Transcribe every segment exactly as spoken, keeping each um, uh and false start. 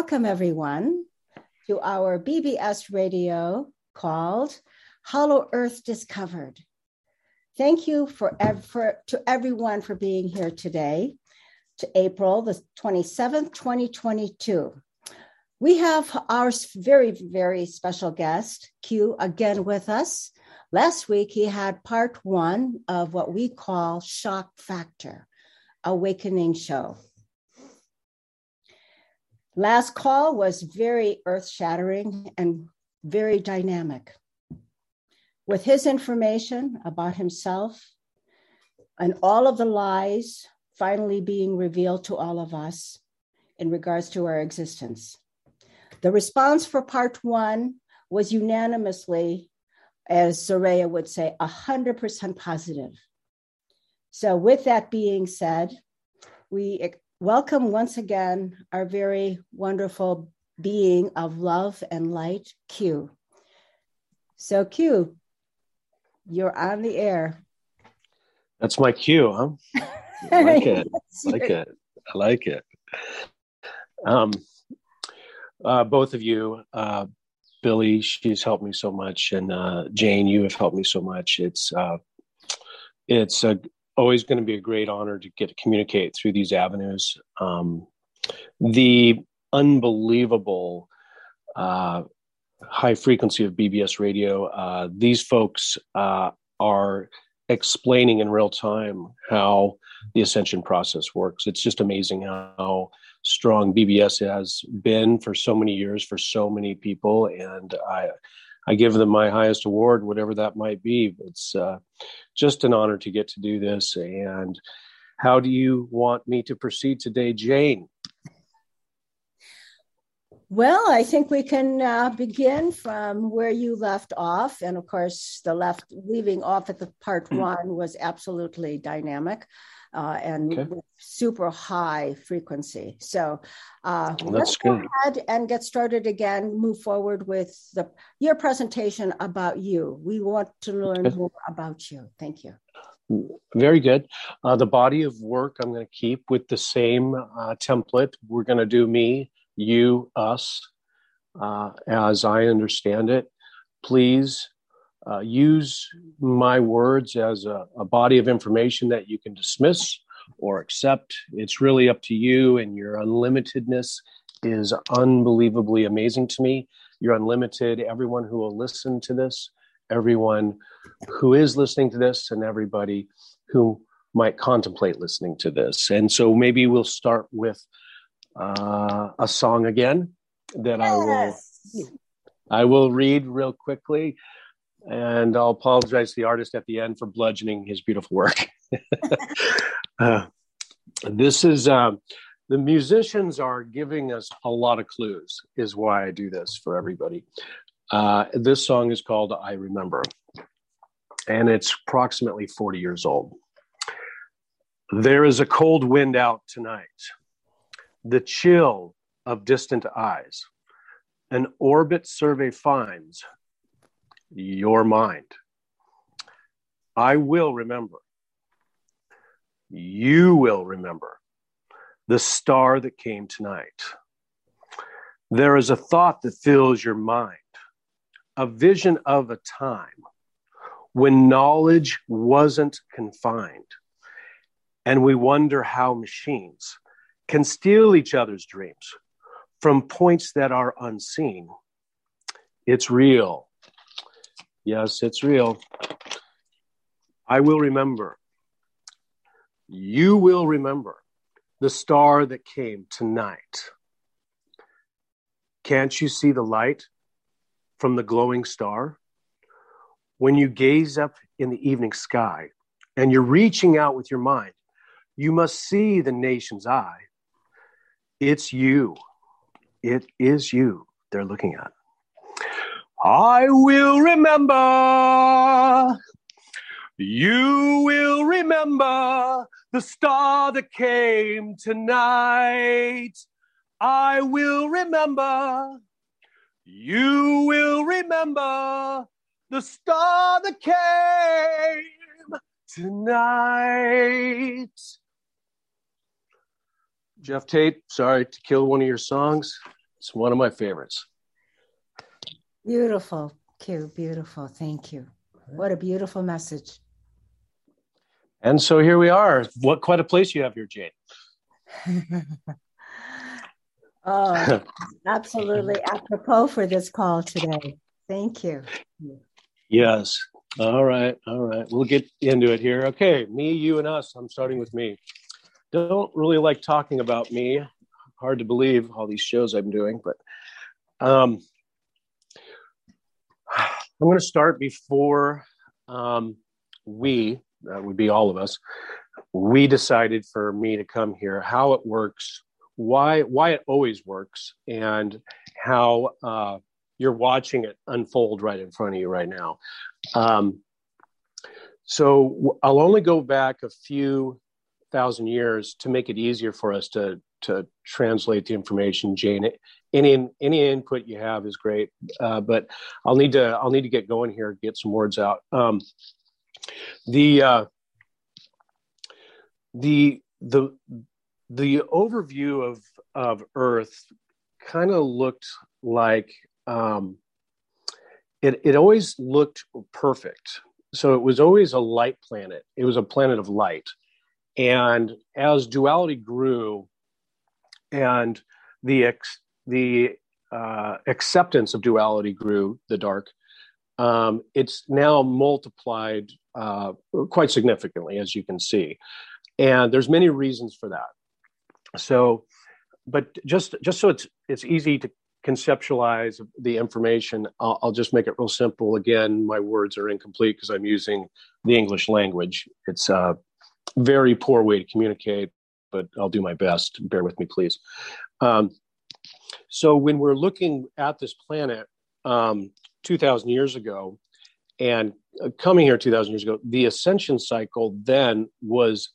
welcome everyone to our B B S radio called Hollow Earth Discovered. Thank you for, for to everyone for being here today, to April the twenty-seventh, twenty twenty-two. We have our very, very special guest, Q, again with us. Last week, he had part one of what we call Shock Factor, Awakening Show. Last call was very earth-shattering and very dynamic. With his information about himself and all of the lies finally being revealed to all of us in regards to our existence. The response for part one was unanimously, as Soraya would say, one hundred percent positive. So with that being said, we welcome once again our very wonderful being of love and light, Q. So Q, you're on the air. That's my cue, huh? I like it. I like it. I like it. Um, uh, both of you, uh, Billy, she's helped me so much, and uh, Jane, you have helped me so much. It's uh, it's uh, always going to be a great honor to get to communicate through these avenues. Um, the unbelievable uh, high frequency of B B S radio. Uh, these folks uh, are explaining in real time how the ascension process works. It's just amazing how strong B B S has been for so many years for so many people, and I I give them my highest award, whatever that might be. It's uh, just an honor to get to do this. And how do you want me to proceed today, Jane? Well, I think we can uh, begin from where you left off. And of course, the left leaving off at the part one was absolutely dynamic uh, and Okay. super high frequency. So uh, Well, let's that's go good. ahead and get started again, move forward with the your presentation about you. We want to learn Okay. more about you. Thank you. Very good. Uh, the body of work I'm going to keep with the same uh, template. We're going to do me, you, us, uh, as I understand it. Please uh, use my words as a, a body of information that you can dismiss or accept. It's really up to you, and your unlimitedness is unbelievably amazing to me. You're unlimited. Everyone who will listen to this, everyone who is listening to this, and everybody who might contemplate listening to this. And so maybe we'll start with uh, a song again that Yes. I will I will read real quickly, and I'll apologize to the artist at the end for bludgeoning his beautiful work. uh, this is uh, the musicians are giving us a lot of clues, is why I do this for everybody. Uh, this song is called I Remember, and it's approximately forty years old. There is a cold wind out tonight, the chill of distant eyes. An orbit survey finds your mind. I will remember. You will remember the star that came tonight. There is a thought that fills your mind, a vision of a time when knowledge wasn't confined, and we wonder how machines can steal each other's dreams from points that are unseen. It's real. Yes, it's real. I will remember. You will remember the star that came tonight. Can't you see the light from the glowing star? When you gaze up in the evening sky and you're reaching out with your mind, you must see the nation's eye. It's you. It is you they're looking at. I will remember. You will remember the star that came tonight. I will remember. You will remember the star that came tonight. Jeff Tate, sorry to kill one of your songs. It's one of my favorites. Beautiful, Q. Beautiful. Thank you. What a beautiful message. And so here we are. What quite a place you have here, Jane. Oh, absolutely apropos for this call today. Thank you. Yes. All right. All right. We'll get into it here. Okay. Me, you, and us. I'm starting with me. Don't really like talking about me. Hard to believe all these shows I'm doing, but um, I'm going to start before um, we, that would be all of us, we decided for me to come here, how it works, why why it always works, and how uh, you're watching it unfold right in front of you right now. Um, so I'll only go back a few thousand years to make it easier for us to to translate the information. Jane, any any input you have is great, uh, but I'll need to I'll need to get going here, get some words out. Um, the uh, the the the overview of of Earth kind of looked like um, it. It always looked perfect. So it was always a light planet. It was a planet of light. And as duality grew, and the ex, the uh, acceptance of duality grew, the dark, um, it's now multiplied uh, quite significantly, as you can see. And there's many reasons for that. So, but just just so it's it's easy to conceptualize the information, I'll, I'll just make it real simple. Again, my words are incomplete because I'm using the English language. It's a very poor way to communicate, but I'll do my best. Bear with me, please. Um, so when we're looking at this planet um, two thousand years ago, and coming here two thousand years ago, the ascension cycle then was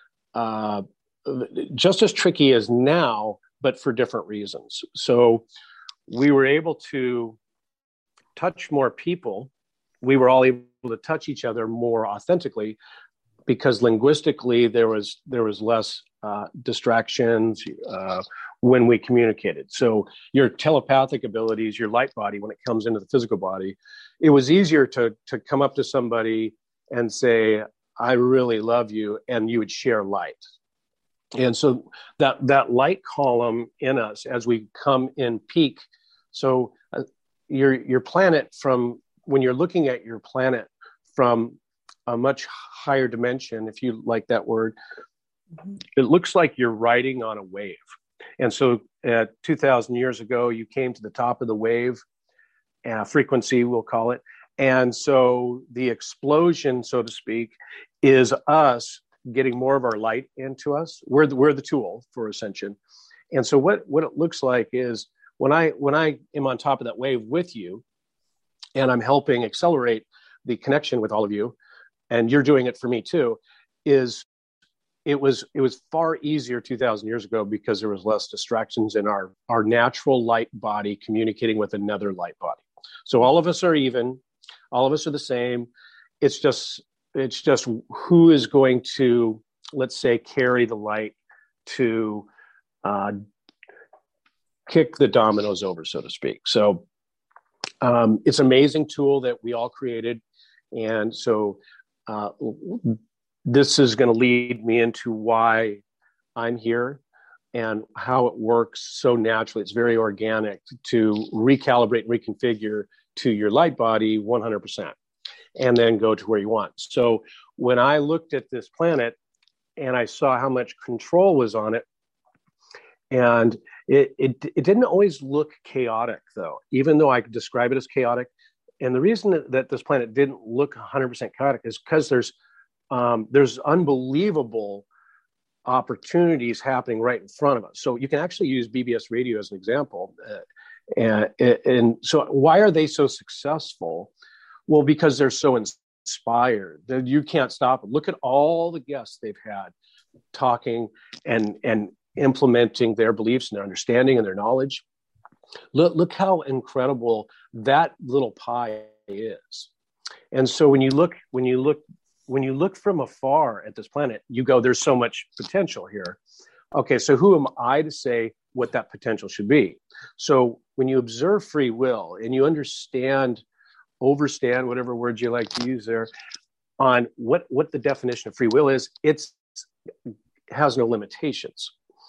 uh, just as tricky as now, but for different reasons. So we were able to touch more people. We were all able to touch each other more authentically because linguistically there was there was less uh, distractions uh, when we communicated. So your telepathic abilities, your light body, when it comes into the physical body, it was easier to to come up to somebody and say, "I really love you," and you would share light. And so that that light column in us as we come in peak. So uh, your your planet, from when you're looking at your planet from a much higher dimension, if you like that word, mm-hmm. It looks like you're riding on a wave. And so uh, two thousand years ago, you came to the top of the wave, uh, frequency, we'll call it. And so the explosion, so to speak, is us getting more of our light into us. We're the, we're the tool for ascension. And so what, what it looks like is when I when I am on top of that wave with you, and I'm helping accelerate the connection with all of you, and you're doing it for me too, is it was it was far easier two thousand years ago because there was less distractions in our, our natural light body communicating with another light body. So all of us are even, all of us are the same. It's just It's just who is going to, let's say, carry the light to uh, kick the dominoes over, so to speak. So um, it's an amazing tool that we all created. And so uh, this is going to lead me into why I'm here and how it works so naturally. It's very organic to recalibrate and reconfigure to your light body one hundred percent. And then go to where you want. So when I looked at this planet and I saw how much control was on it, and it, it, it didn't always look chaotic, though, even though I could describe it as chaotic. And the reason that, that this planet didn't look one hundred percent chaotic is because there's um, there's unbelievable opportunities happening right in front of us. So you can actually use B B S radio as an example. Uh, and, and so why are they so successful? Well, because they're so inspired that you can't stop them. Look at all the guests they've had talking and and implementing their beliefs and their understanding and their knowledge. Look, look how incredible that little pie is. And so when you look, when you look, when you look from afar at this planet, you go, there's so much potential here. Okay, so who am I to say what that potential should be. So when you observe free will and you understand, overstand, whatever word you like to use there, on what, what the definition of free will is, it's, it has no limitations.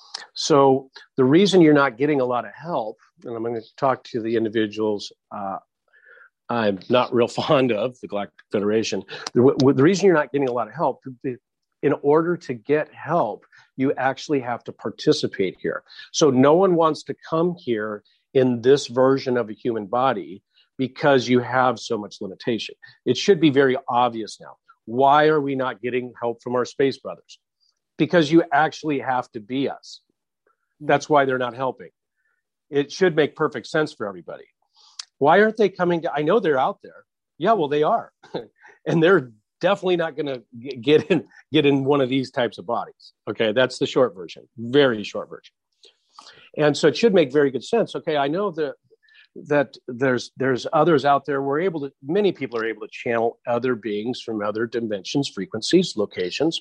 So the reason you're not getting a lot of help, and I'm going to talk to the individuals uh, I'm not real fond of, the Galactic Federation, the, the reason you're not getting a lot of help, in order to get help, you actually have to participate here. So no one wants to come here in this version of a human body because you have so much limitation. It should be very obvious now. Why are we not getting help from our space brothers? Because you actually have to be us. That's why they're not helping. It should make perfect sense for everybody. Why aren't they coming to, I know they're out there. Yeah, well, they are. And they're definitely not going to get in, get in one of these types of bodies. Okay, that's the short version, very short version. And so it should make very good sense. Okay, I know that that there's there's others out there. We're able to, many people are able to channel other beings from other dimensions, frequencies, locations.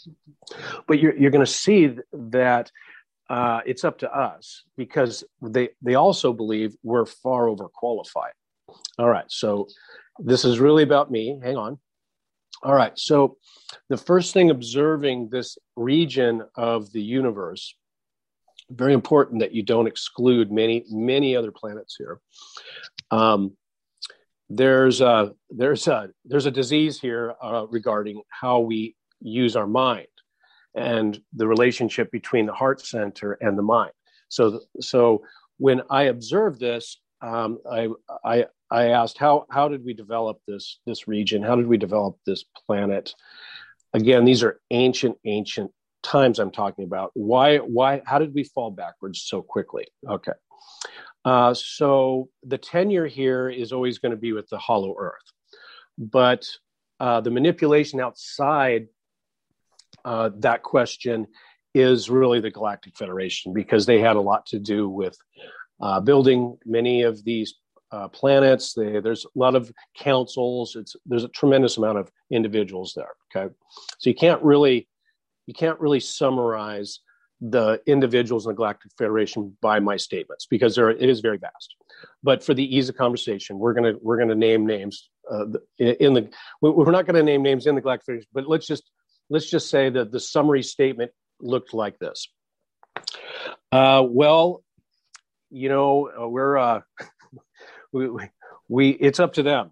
But you're you're going to see that uh, it's up to us, because they they also believe we're far overqualified. All right, so this is really about me. Hang on. All right, so the first thing, observing this region of the universe, very important that you don't exclude many, many other planets here. Um, there's a, there's a, there's a disease here uh, regarding how we use our mind and the relationship between the heart center and the mind. So, so when I observed this, um, I, I, I asked, how, how did we develop this, this region? How did we develop this planet? Again, these are ancient, ancient times I'm talking about. Why, why, how did we fall backwards so quickly? Okay. Uh, so the tenure here is always going to be with the hollow earth, but uh, the manipulation outside uh, that question is really the Galactic Federation, because they had a lot to do with uh, building many of these uh, planets. They, there's a lot of councils. It's, there's a tremendous amount of individuals there. Okay. So you can't really, you can't really summarize the individuals in the Galactic Federation by my statements, because there, it is very vast. But for the ease of conversation, we're gonna we're gonna name names uh, in the. We're not going to name names in the Galactic Federation, but let's just let's just say that the summary statement looked like this. Uh, well, you know, uh, we're uh, we, we it's up to them.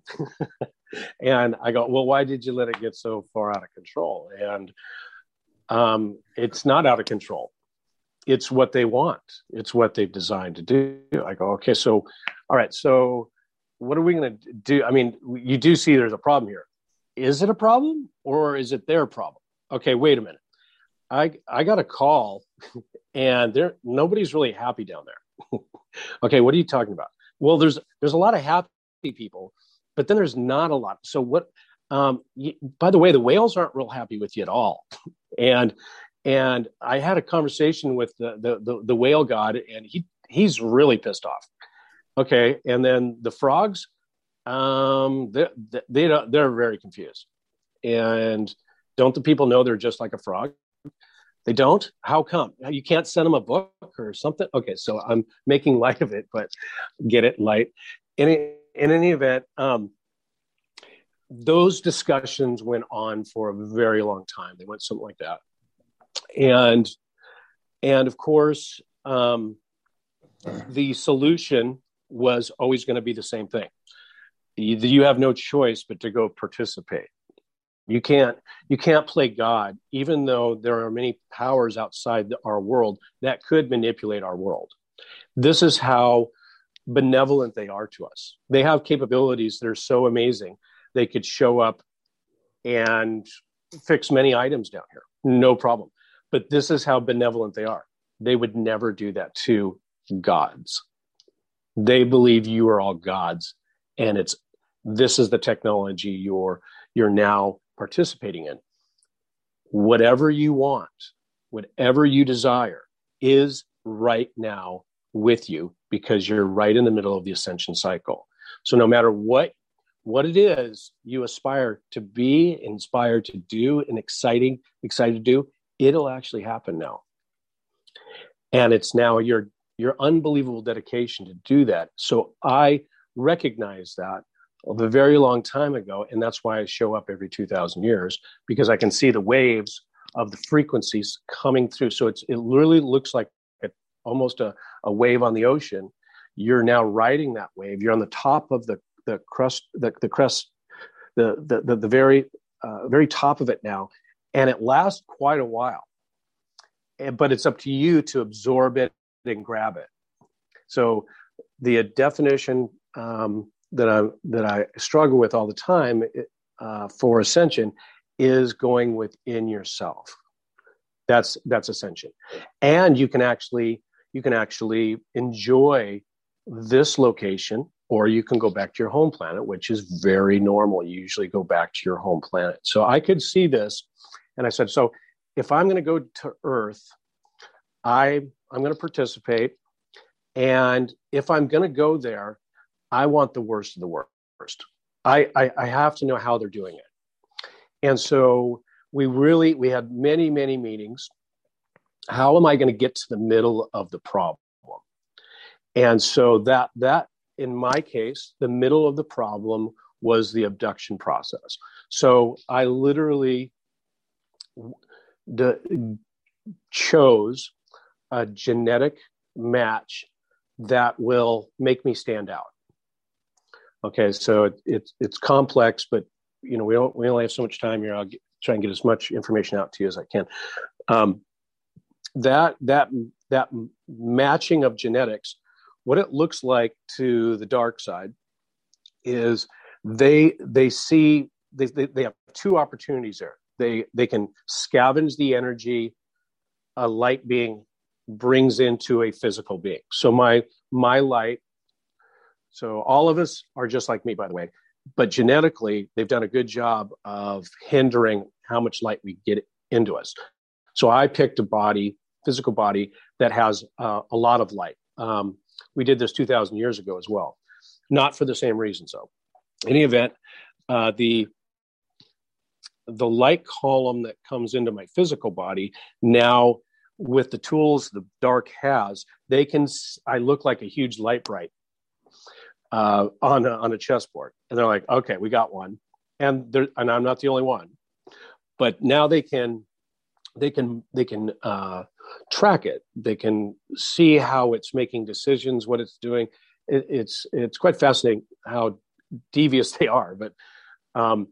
And I go, well, why did you let it get so far out of control? And um, it's not out of control. It's what they want. It's what they've designed to do. I go, okay, so, all right, so what are we going to do? I mean, you do see there's a problem here. Is it a problem, or is it their problem? Okay, wait a minute. I I got a call, and there nobody's really happy down there. Okay, what are you talking about? Well, there's there's a lot of happy people, but then there's not a lot. So what? Um, you, by the way, the whales aren't real happy with you at all. And and I had a conversation with the, the the the whale god, and he he's really pissed off. Okay, and then the frogs, um, they they don't, they're very confused. And don't the people know they're just like a frog? They don't? How come? You can't send them a book or something? Okay, so I'm making light of it, but get it, light. In in any event, um, those discussions went on for a very long time. They went something like that. And, and of course, um, the solution was always going to be the same thing. You, you have no choice but to go participate. You can't, you can't play God, even though there are many powers outside our world that could manipulate our world. This is how benevolent they are to us. They have capabilities that are so amazing. They could show up and fix many items down here. No problem. But this is how benevolent they are. They would never do that to gods. They believe you are all gods, and it's this is the technology you're you're now participating in. Whatever you want, whatever you desire, is right now with you, because you're right in the middle of the ascension cycle. So no matter what what it is you aspire to be, inspired to do, and exciting, excited to do, it'll actually happen now. And it's now your your unbelievable dedication to do that. So I recognize that a very long time ago, and that's why I show up every two thousand years, because I can see the waves of the frequencies coming through. So it's it literally looks like a, almost a, a wave on the ocean. You're now riding that wave. You're on the top of the the crust, the, the crest, the the the, the very uh, very top of it now, and it lasts quite a while. And, but it's up to you to absorb it and grab it. So the definition um, that I that I struggle with all the time uh, for ascension is going within yourself. That's that's ascension, and you can actually you can actually enjoy this location, or you can go back to your home planet, which is very normal. You usually go back to your home planet. So I could see this, and I said, so if I'm going to go to Earth, I I'm going to participate, and if I'm going to go there, I want the worst of the worst. I, I I have to know how they're doing it. And so we really, we had many, many meetings. How am I going to get to the middle of the problem? And so that, that in my case, the middle of the problem was the abduction process. So I literally d- chose a genetic match that will make me stand out. Okay, so it, it's it's complex, but you know, we don't, we only have so much time here. I'll get, try and get as much information out to you as I can. Um, that, that, that matching of genetics, what it looks like to the dark side is they, they see, they, they, they have two opportunities there. They, they can scavenge the energy a light being brings into a physical being. So my, my light, so all of us are just like me, by the way. But genetically, they've done a good job of hindering how much light we get into us. So I picked a body, physical body, that has uh, a lot of light. Um, we did this two thousand years ago as well. Not for the same reasons, though. In any event, uh, the, the light column that comes into my physical body, now with the tools the dark has, they can, I look like a huge light bright. Uh, on a, on a chessboard, and they're like, "Okay, we got one," and they're, and I'm not the only one. But now they can, they can, they can uh, track it. They can see how it's making decisions, what it's doing. It, it's it's quite fascinating how devious they are. But um,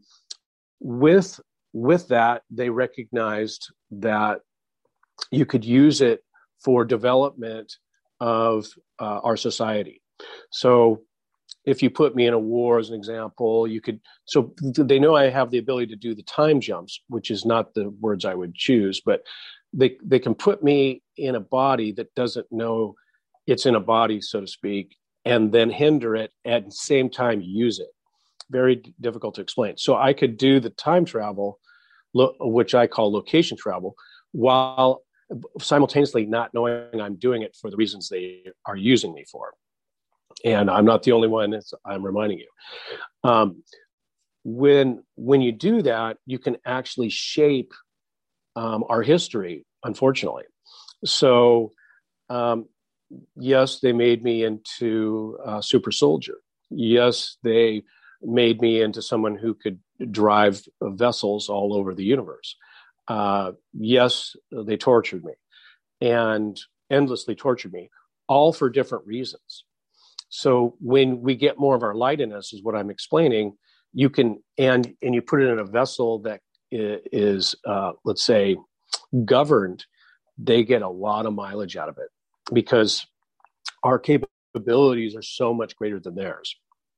with with that, they recognized that you could use it for development of uh, our society. So if you put me in a war as an example, you could, so they know I have the ability to do the time jumps, which is not the words I would choose, but they, they can put me in a body that doesn't know it's in a body, so to speak, and then hinder it at the same time use it. Very difficult to explain. So I could do the time travel, lo- which I call location travel, while simultaneously not knowing I'm doing it for the reasons they are using me for. And I'm not the only one, it's, I'm reminding you. Um, when, when you do that, you can actually shape um, our history, unfortunately. So, um, yes, they made me into a super soldier. Yes, they made me into someone who could drive vessels all over the universe. Uh, yes, they tortured me and endlessly tortured me, all for different reasons. So when we get more of our light in us, is what I'm explaining, you can, and, and you put it in a vessel that is, uh, let's say, governed, they get a lot of mileage out of it because our capabilities are so much greater than theirs.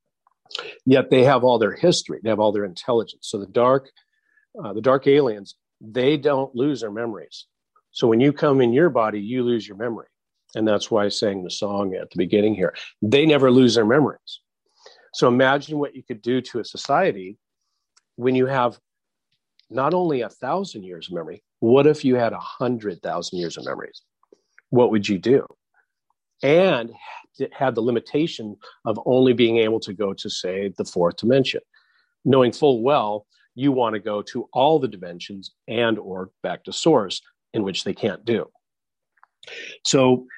Yet they have all their history, they have all their intelligence. So the dark, uh, the dark aliens, they don't lose their memories. So when you come in your body, you lose your memory. And that's why I sang the song at the beginning here. They never lose their memories. So imagine what you could do to a society when you have not only a thousand years of memory. What if you had a hundred thousand years of memories? What would you do? And it had the limitation of only being able to go to, say, the fourth dimension, knowing full well you want to go to all the dimensions and or back to source, in which they can't do. So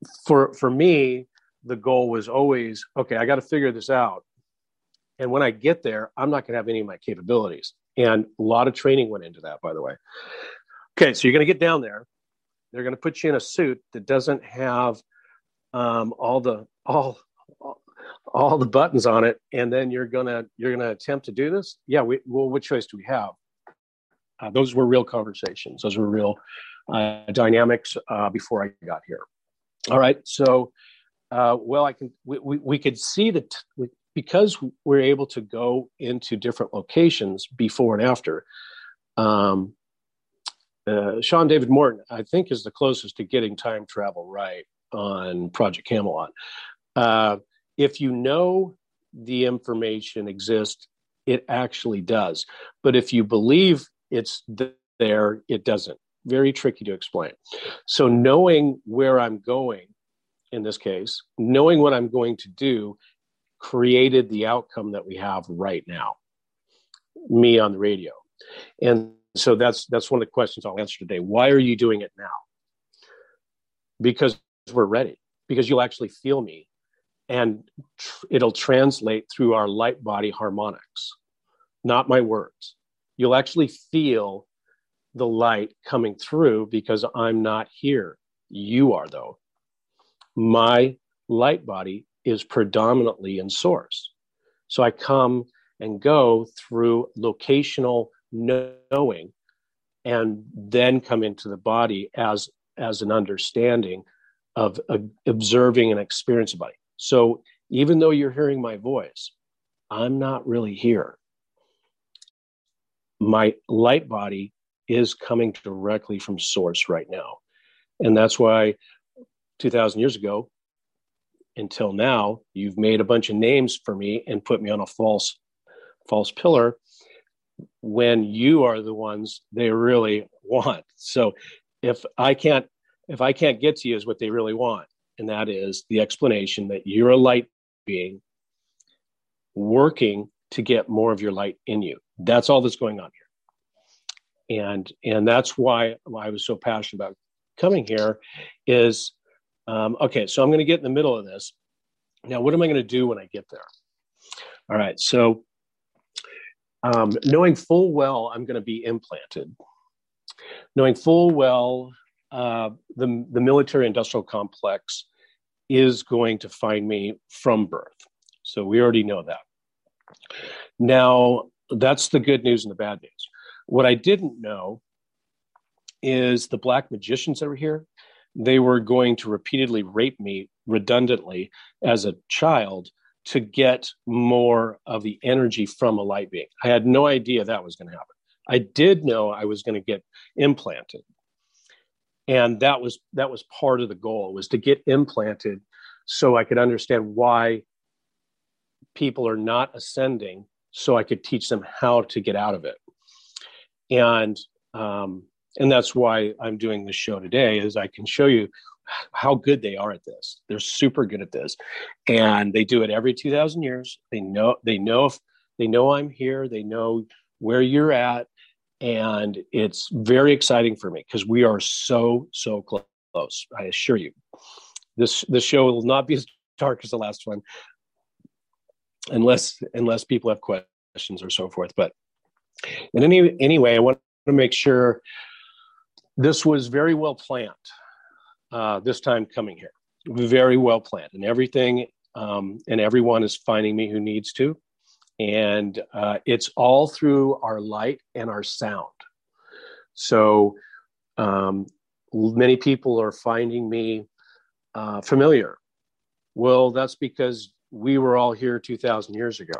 for for me, the goal was always, okay, I got to figure this out. And when I get there, I'm not going to have any of my capabilities. And a lot of training went into that, by the way. Okay, so you're going to get down there. They're going to put you in a suit that doesn't have um, all the all all the buttons on it, and then you're gonna you're gonna attempt to do this. Yeah, we, well, what choice do we have? Uh, those were real conversations. Those were real uh, dynamics uh, before I got here. All right, so uh, well, I can we, we, we could see that we, because we're able to go into different locations before and after. Um, uh, Sean David Morton, I think, is the closest to getting time travel right on Project Camelot. Uh, if you know the information exists, it actually does. But if you believe it's there, it doesn't. Very tricky to explain. So knowing where I'm going, in this case, knowing what I'm going to do, created the outcome that we have right now, me on the radio. And so that's that's one of the questions I'll answer today. Why are you doing it now? Because we're ready. Because you'll actually feel me. And tr- it'll translate through our light body harmonics, not my words. You'll actually feel the light coming through because I'm not here. You are, though. My light body is predominantly in source. So I come and go through locational knowing and then come into the body as, as an understanding of uh, observing and experiencing the body. So even though you're hearing my voice, I'm not really here. My light body is coming directly from source right now. And that's why two thousand years ago, until now, you've made a bunch of names for me and put me on a false, false pillar when you are the ones they really want. So if I can't, if I can't get to you is what they really want. And that is the explanation that you're a light being working to get more of your light in you. That's all that's going on here. And, and that's why, why I was so passionate about coming here is, um, okay, so I'm going to get in the middle of this. Now, what am I going to do when I get there? All right. So um, knowing full well, I'm going to be implanted, knowing full well, uh, the, the military industrial complex is going to find me from birth. So we already know that. Now, that's the good news and the bad news. What I didn't know is the black magicians that were here, they were going to repeatedly rape me redundantly as a child to get more of the energy from a light being. I had no idea that was going to happen. I did know I was going to get implanted. And that was that was part of the goal, was to get implanted so I could understand why people are not ascending, so I could teach them how to get out of it. And um, and that's why I'm doing this show today, is I can show you how good they are at this. They're super good at this. And they do it every two thousand years. They know they know if they know I'm here, they know where you're at. And it's very exciting for me because we are so, so close. I assure you, this this show will not be as dark as the last one, unless unless people have questions or so forth. But in any anyway, I want to make sure this was very well planned. Uh, this time coming here, very well planned, and everything um, and everyone is finding me who needs to. And uh, it's all through our light and our sound. So um, many people are finding me uh, familiar. Well, that's because we were all here two thousand years ago.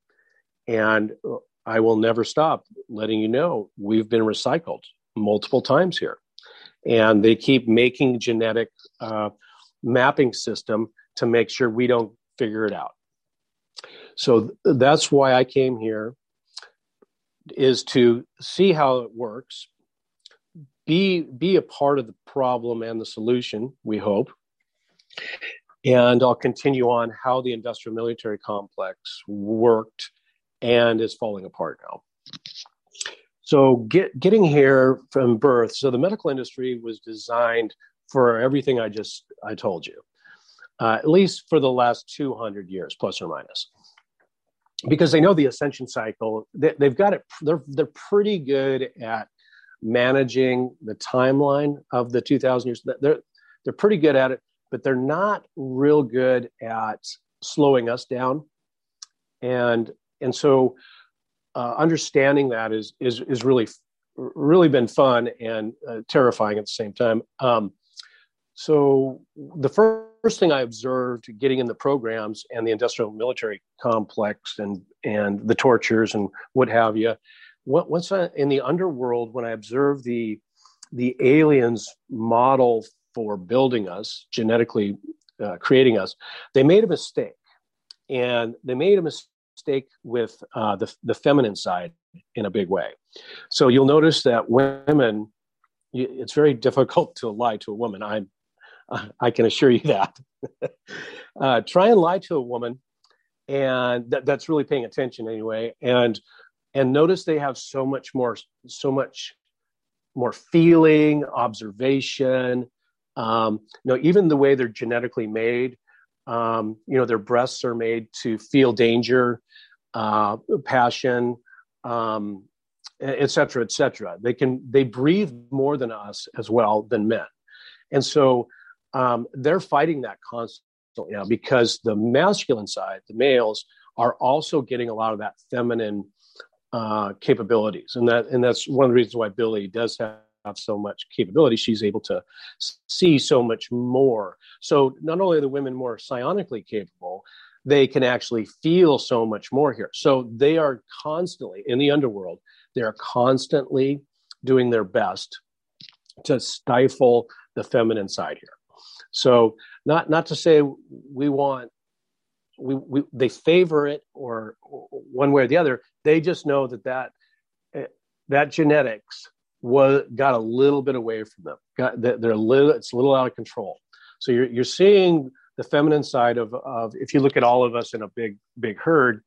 And I will never stop letting you know we've been recycled multiple times here. And they keep making genetic uh, mapping system to make sure we don't figure it out. So th- that's why I came here, is to see how it works, be be a part of the problem and the solution, we hope. And I'll continue on how the industrial military complex worked and is falling apart now. So get, getting here from birth, so the medical industry was designed for everything I just I told you, uh, at least for the last two hundred years, plus or minus, because they know the ascension cycle. They, they've got it. They're they're pretty good at managing the timeline of the two thousand years. They're they're pretty good at it, but they're not real good at slowing us down. And and so uh, understanding that is is is really really been fun and uh, terrifying at the same time. Um, so the first thing I observed getting in the programs and the industrial military complex and and the tortures and what have you, what, what's in the underworld when I observed the the aliens model for building us, genetically uh, creating us, they made a mistake. And they made a mistake with uh, the, the feminine side in a big way. So you'll notice that women, it's very difficult to lie to a woman. I, I can assure you that. uh, try and lie to a woman, and that, that's really paying attention anyway. And and notice they have so much more, so much more feeling, observation. Um, you know, even the way they're genetically made. Um, you know, their breasts are made to feel danger, uh, passion, um, et cetera, et cetera. They can, they breathe more than us as well than men. And so um, they're fighting that constantly now because the masculine side, the males, are also getting a lot of that feminine uh, capabilities. And that, and that's one of the reasons why Billy does have have so much capability. She's able to see so much more. So not only are the women more psionically capable, they can actually feel so much more here. So they are constantly in the underworld. They are constantly doing their best to stifle the feminine side here. So not not to say we want we, we they favor it or, or one way or the other. They just know that that that genetics was got a little bit away from them. Got they're a little, it's a little out of control. So you're you're seeing the feminine side of of if you look at all of us in a big big herd,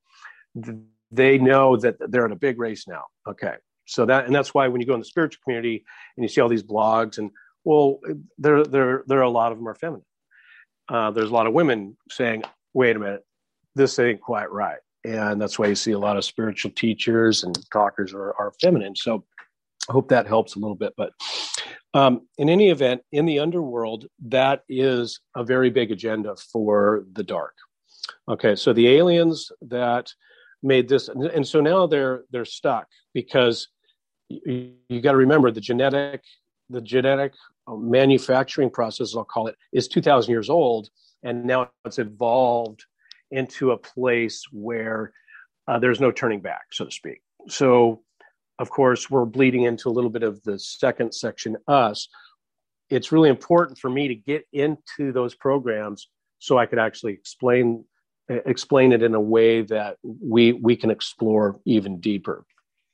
they know that they're in a big race now. Okay, so that and that's why when you go in the spiritual community and you see all these blogs and well, there there there are a lot of them are feminine. Uh, there's a lot of women saying, "Wait a minute, this ain't quite right," and that's why you see a lot of spiritual teachers and talkers are, are feminine. So. I hope that helps a little bit. But um, in any event, in the underworld, that is a very big agenda for the dark. Okay, so the aliens that made this, and, and so now they're they're stuck because you, you got to remember the genetic the genetic manufacturing process, I'll call it, is two thousand years old, and now it's evolved into a place where uh, there's no turning back, so to speak. So. Of course, we're bleeding into a little bit of the second section, us. It's really important for me to get into those programs so I could actually explain explain it in a way that we we can explore even deeper.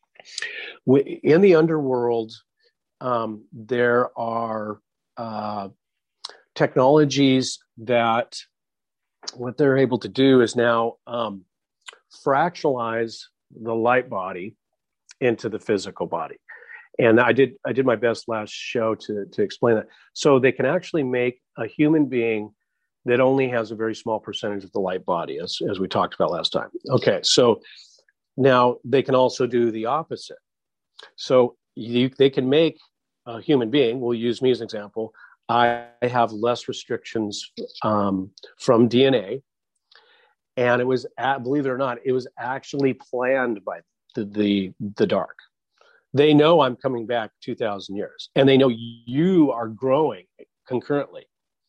We, in the underworld, um, there are uh, technologies that what they're able to do is now um, fractionalize the light body into the physical body. And I did I did my best last show to, to explain that. So they can actually make a human being that only has a very small percentage of the light body, as, as we talked about last time. Okay, so now they can also do the opposite. So you, they can make a human being, we'll use me as an example, I have less restrictions um, from D N A. And it was, at, believe it or not, it was actually planned by The, the the dark. They know I'm coming back two thousand years, and they know you are growing concurrently.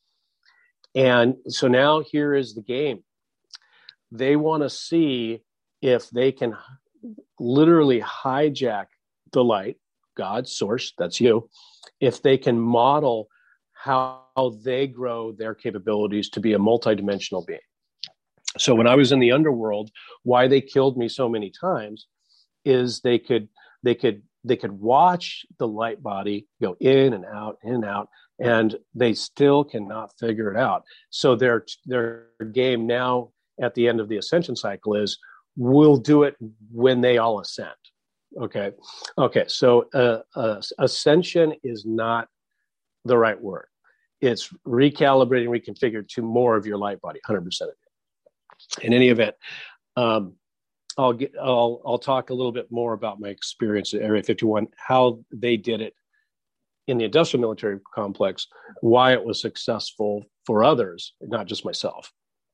And so now here is the game. They want to see if they can literally hijack the light, God's source, that's you, if they can model how they grow their capabilities to be a multidimensional being. So when I was in the underworld, why they killed me so many times is they could they could they could watch the light body go in and out, in and out, and they still cannot figure it out. So their their game now at the end of the ascension cycle is we'll do it when they all ascend. Okay, okay. So uh, uh, ascension is not the right word. it's recalibrating, reconfigured to more of your light body, one hundred percent of it. In any event, um, I'll get, I'll, I'll talk a little bit more about my experience at Area fifty-one, how they did it in the industrial military complex, why it was successful for others, not just myself.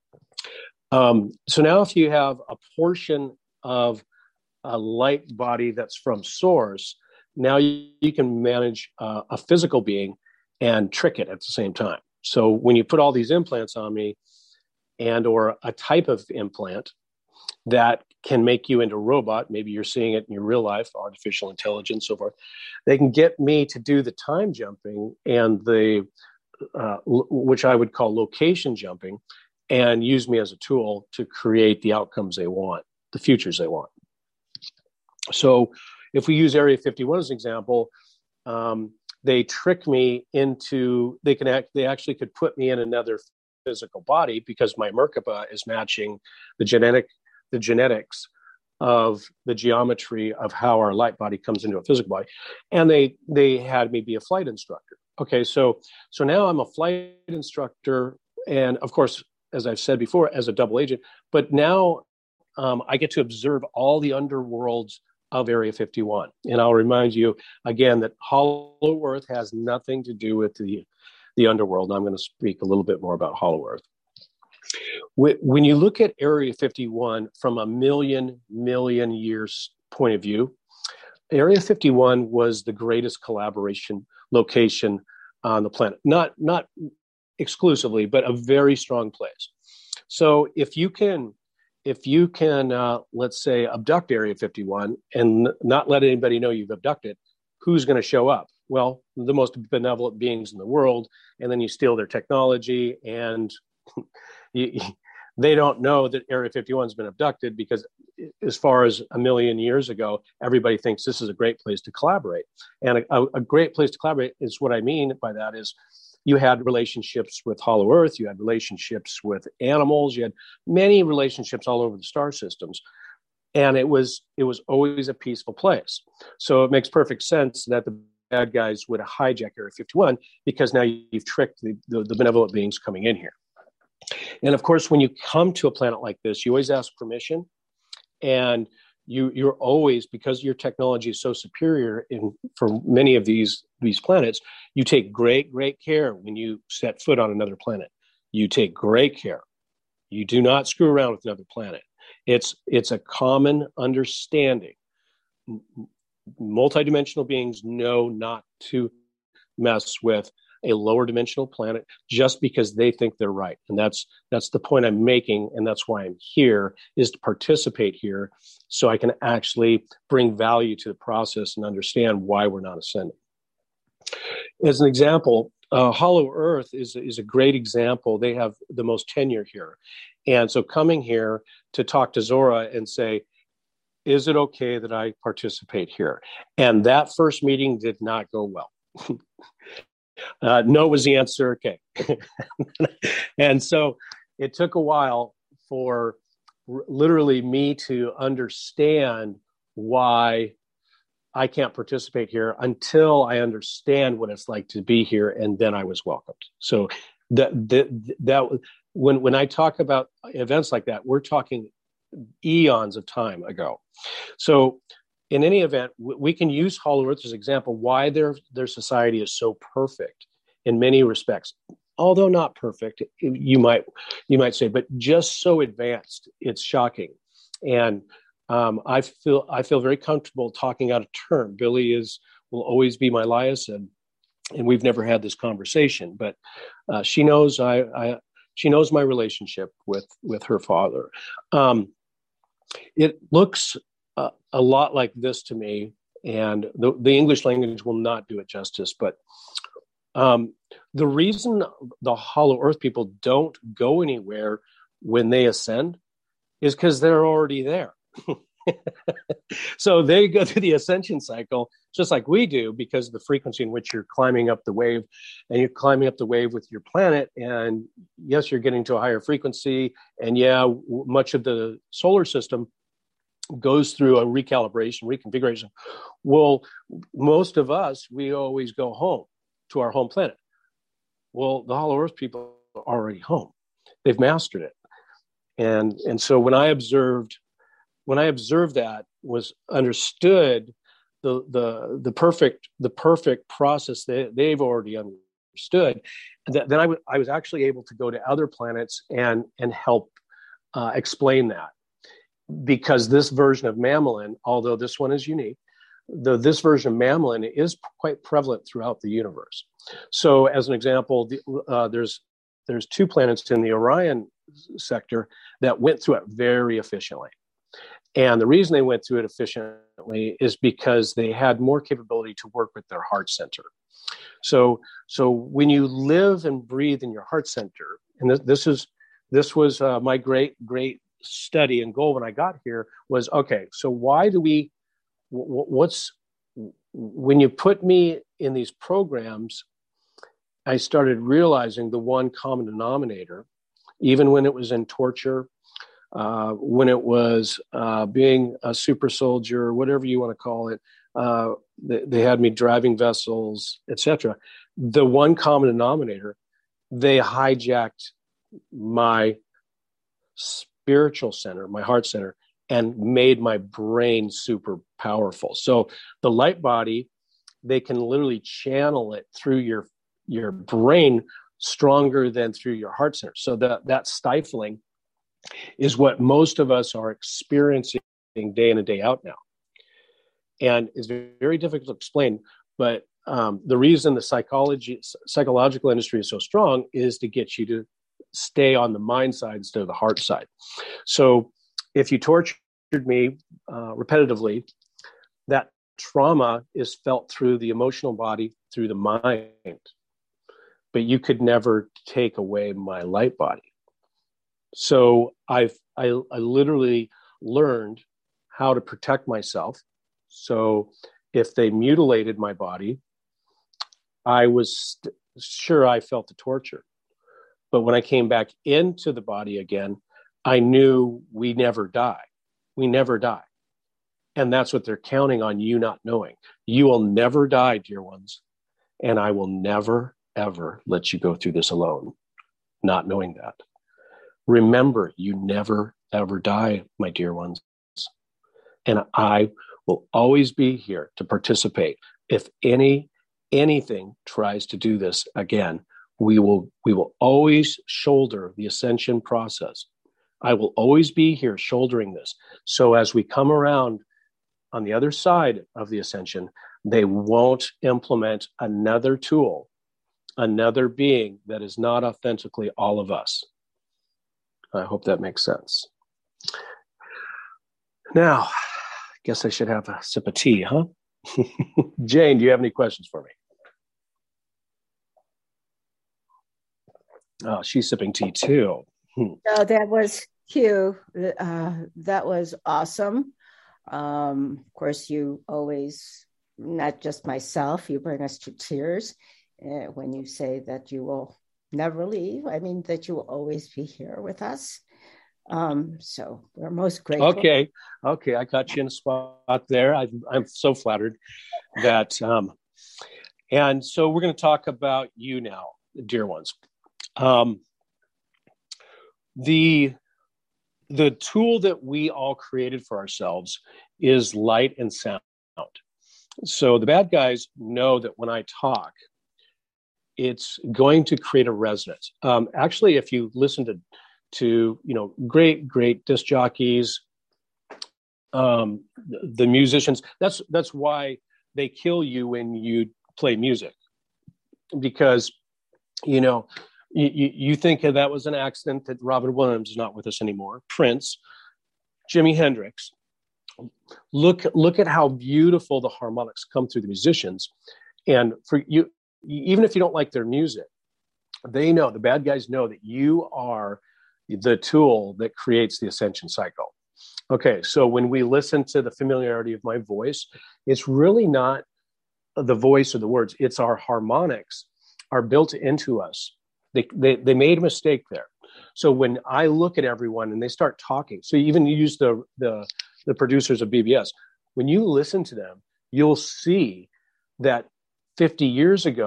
Um, so now if you have a portion of a light body that's from source, now you, you can manage uh, a physical being and trick it at the same time. So when you put all these implants on me, and or a type of implant that can make you into a robot, maybe you're seeing it in your real life, artificial intelligence, so forth, they can get me to do the time jumping and the, uh, l- which I would call location jumping, and use me as a tool to create the outcomes they want, the futures they want. So if we use Area fifty-one as an example, um, they trick me into, they can act, they actually could put me in another physical body because my Merkaba is matching the genetic, the genetics of the geometry of how our light body comes into a physical body. And they, they had me be a flight instructor. Okay. So, so now I'm a flight instructor. And of course, as I've said before, as a double agent, but now um, I get to observe all the underworlds of Area fifty-one. And I'll remind you again that Hollow Earth has nothing to do with the, the underworld. I'm going to speak a little bit more about Hollow Earth. When you look at Area fifty-one from a million, million years point of view, Area fifty-one was the greatest collaboration location on the planet. Not, not exclusively, but a very strong place. So if you can, if you can, uh, let's say, abduct Area fifty-one and not let anybody know you've abducted, who's going to show up? Well, the most benevolent beings in the world, and then you steal their technology, and you, they don't know that Area fifty-one has been abducted because as far as a million years ago, everybody thinks this is a great place to collaborate. And a, a great place to collaborate is what I mean by that is you had relationships with Hollow Earth, you had relationships with animals, you had many relationships all over the star systems. And it was it was always a peaceful place. So it makes perfect sense that the bad guys would hijack Area fifty-one because now you've tricked the, the, the benevolent beings coming in here. And of course, when you come to a planet like this, you always ask permission. And you, you're always, because your technology is so superior in for many of these, these planets, you take great, great care when you set foot on another planet. You take great care. You do not screw around with another planet. It's, it's a common understanding. Multidimensional beings know not to mess with a lower dimensional planet just because they think they're right. And that's that's the point I'm making, and that's why I'm here, is to participate here so I can actually bring value to the process and understand why we're not ascending. As an example, uh, Hollow Earth is, is a great example. They have the most tenure here. And so coming here to talk to Zora and say, is it okay that I participate here? And that first meeting did not go well. Uh, no was the answer. Okay. And so it took a while for r- literally me to understand why I can't participate here until I understand what it's like to be here. And then I was welcomed. So that, that, that when, when I talk about events like that, we're talking eons of time ago. So in any event, we can use Hollow Earth as an example why their their society is so perfect in many respects, although not perfect. You might you might say, but just so advanced, it's shocking. And um, I feel I feel very comfortable talking out of turn. Billy is will always be my liaison, and we've never had this conversation, but uh, she knows I, I she knows my relationship with with her father. Um, it looks Uh, a lot like this to me, and the, the English language will not do it justice, but um, the reason the Hollow Earth people don't go anywhere when they ascend is because they're already there. So they go through the ascension cycle just like we do because of the frequency in which you're climbing up the wave, and you're climbing up the wave with your planet. And yes, you're getting to a higher frequency, and yeah, much of the solar system goes through a recalibration, reconfiguration. Well, most of us, we always go home to our home planet. Well, the Hollow Earth people are already home. They've mastered it. And, and so when I observed, when I observed that, was understood the, the, the perfect, the perfect process that they've already understood, that, then I, w- I was actually able to go to other planets and, and help uh, explain that. Because this version of Mamelon, although this one is unique, the, this version of Mamelon is quite prevalent throughout the universe. So as an example, the, uh, there's there's two planets in the Orion sector that went through it very efficiently. And the reason they went through it efficiently is because they had more capability to work with their heart center. So, so when you live and breathe in your heart center, and this, this is this was uh, my great, great study and goal when I got here was, okay, so why do we, what's, when you put me in these programs, I started realizing the one common denominator, even when it was in torture, uh, when it was uh, being a super soldier, whatever you want to call it, uh, they, they had me driving vessels, et cetera. The one common denominator, they hijacked my spiritual center, my heart center, and made my brain super powerful. So the light body, they can literally channel it through your your brain stronger than through your heart center. So that that stifling is what most of us are experiencing day in and day out now. And it's very difficult to explain, but um, the reason the psychology psychological industry is so strong is to get you to stay on the mind side instead of the heart side. So if you tortured me uh, repetitively, that trauma is felt through the emotional body, through the mind. But you could never take away my light body. So I've, I, I literally learned how to protect myself. So if they mutilated my body, I was st- sure I felt the torture. But when I came back into the body again, I knew we never die. We never die. And that's what they're counting on you not knowing. You will never die, dear ones. And I will never, ever let you go through this alone, not knowing that. Remember, you never, ever die, my dear ones. And I will always be here to participate. If any, anything tries to do this again, we will, we will always shoulder the ascension process. I will always be here shouldering this. So as we come around on the other side of the ascension, they won't implement another tool, another being that is not authentically all of us. I hope that makes sense. Now, I guess I should have a sip of tea, huh? Jane, do you have any questions for me? Oh, she's sipping tea too. Hmm. No, that was Q. Uh, that was awesome. Um, of course, you always, not just myself, you bring us to tears uh, when you say that you will never leave. I mean, that you will always be here with us. Um, so we're most grateful. Okay. Okay. I got you in a spot there. I, I'm so flattered that, um, and so we're going to talk about you now, dear ones. Um, the, the tool that we all created for ourselves is light and sound. So the bad guys know that when I talk, it's going to create a resonance. Um, actually, if you listen to, to you know, great, great disc jockeys, um, the, the musicians, that's that's why they kill you when you play music, because you know you, you think that was an accident that Robin Williams is not with us anymore. Prince, Jimi Hendrix. Look look at how beautiful the harmonics come through the musicians, and for you, even if you don't like their music, they know, the bad guys know that you are the tool that creates the ascension cycle. Okay, so when we listen to the familiarity of my voice, it's really not the voice or the words, it's our harmonics are built into us. They, they, they made a mistake there. So when I look at everyone and they start talking, so even you use the, the, the producers of B B S, when you listen to them, you'll see that fifty years ago,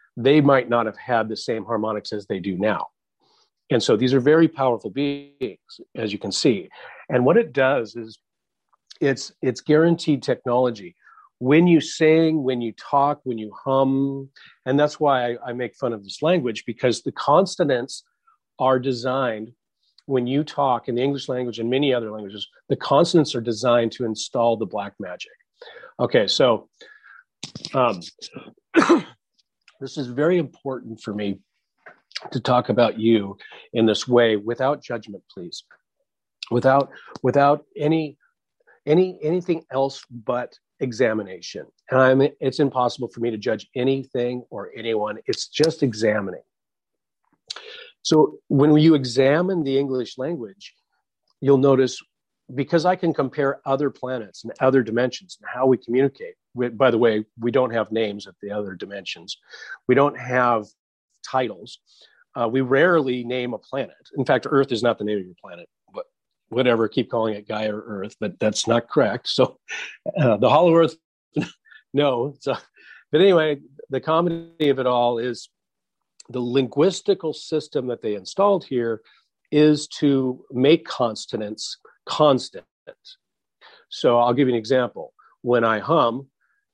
they might not have had the same harmonics as they do now. And so these are very powerful beings, as you can see. And what it does is it's it's guaranteed technology. When you sing, when you talk, when you hum, and that's why I, I make fun of this language, because the consonants are designed, when you talk in the English language and many other languages, the consonants are designed to install the black magic. Okay, so um, this is very important for me to talk about you in this way, without judgment, please, without without any any anything else but examination. And I'm, it's impossible for me to judge anything or anyone. It's just examining. So when you examine the English language, you'll notice, because I can compare other planets and other dimensions and how we communicate. We, by the way, we don't have names at the other dimensions. We don't have titles. Uh, we rarely name a planet. In fact, Earth is not the name of your planet, but whatever, keep calling it Gaia or Earth, but that's not correct. So uh, the Hollow Earth, no. So, but anyway, the comedy of it all is the linguistical system that they installed here is to make consonants constant. So I'll give you an example. When I hum,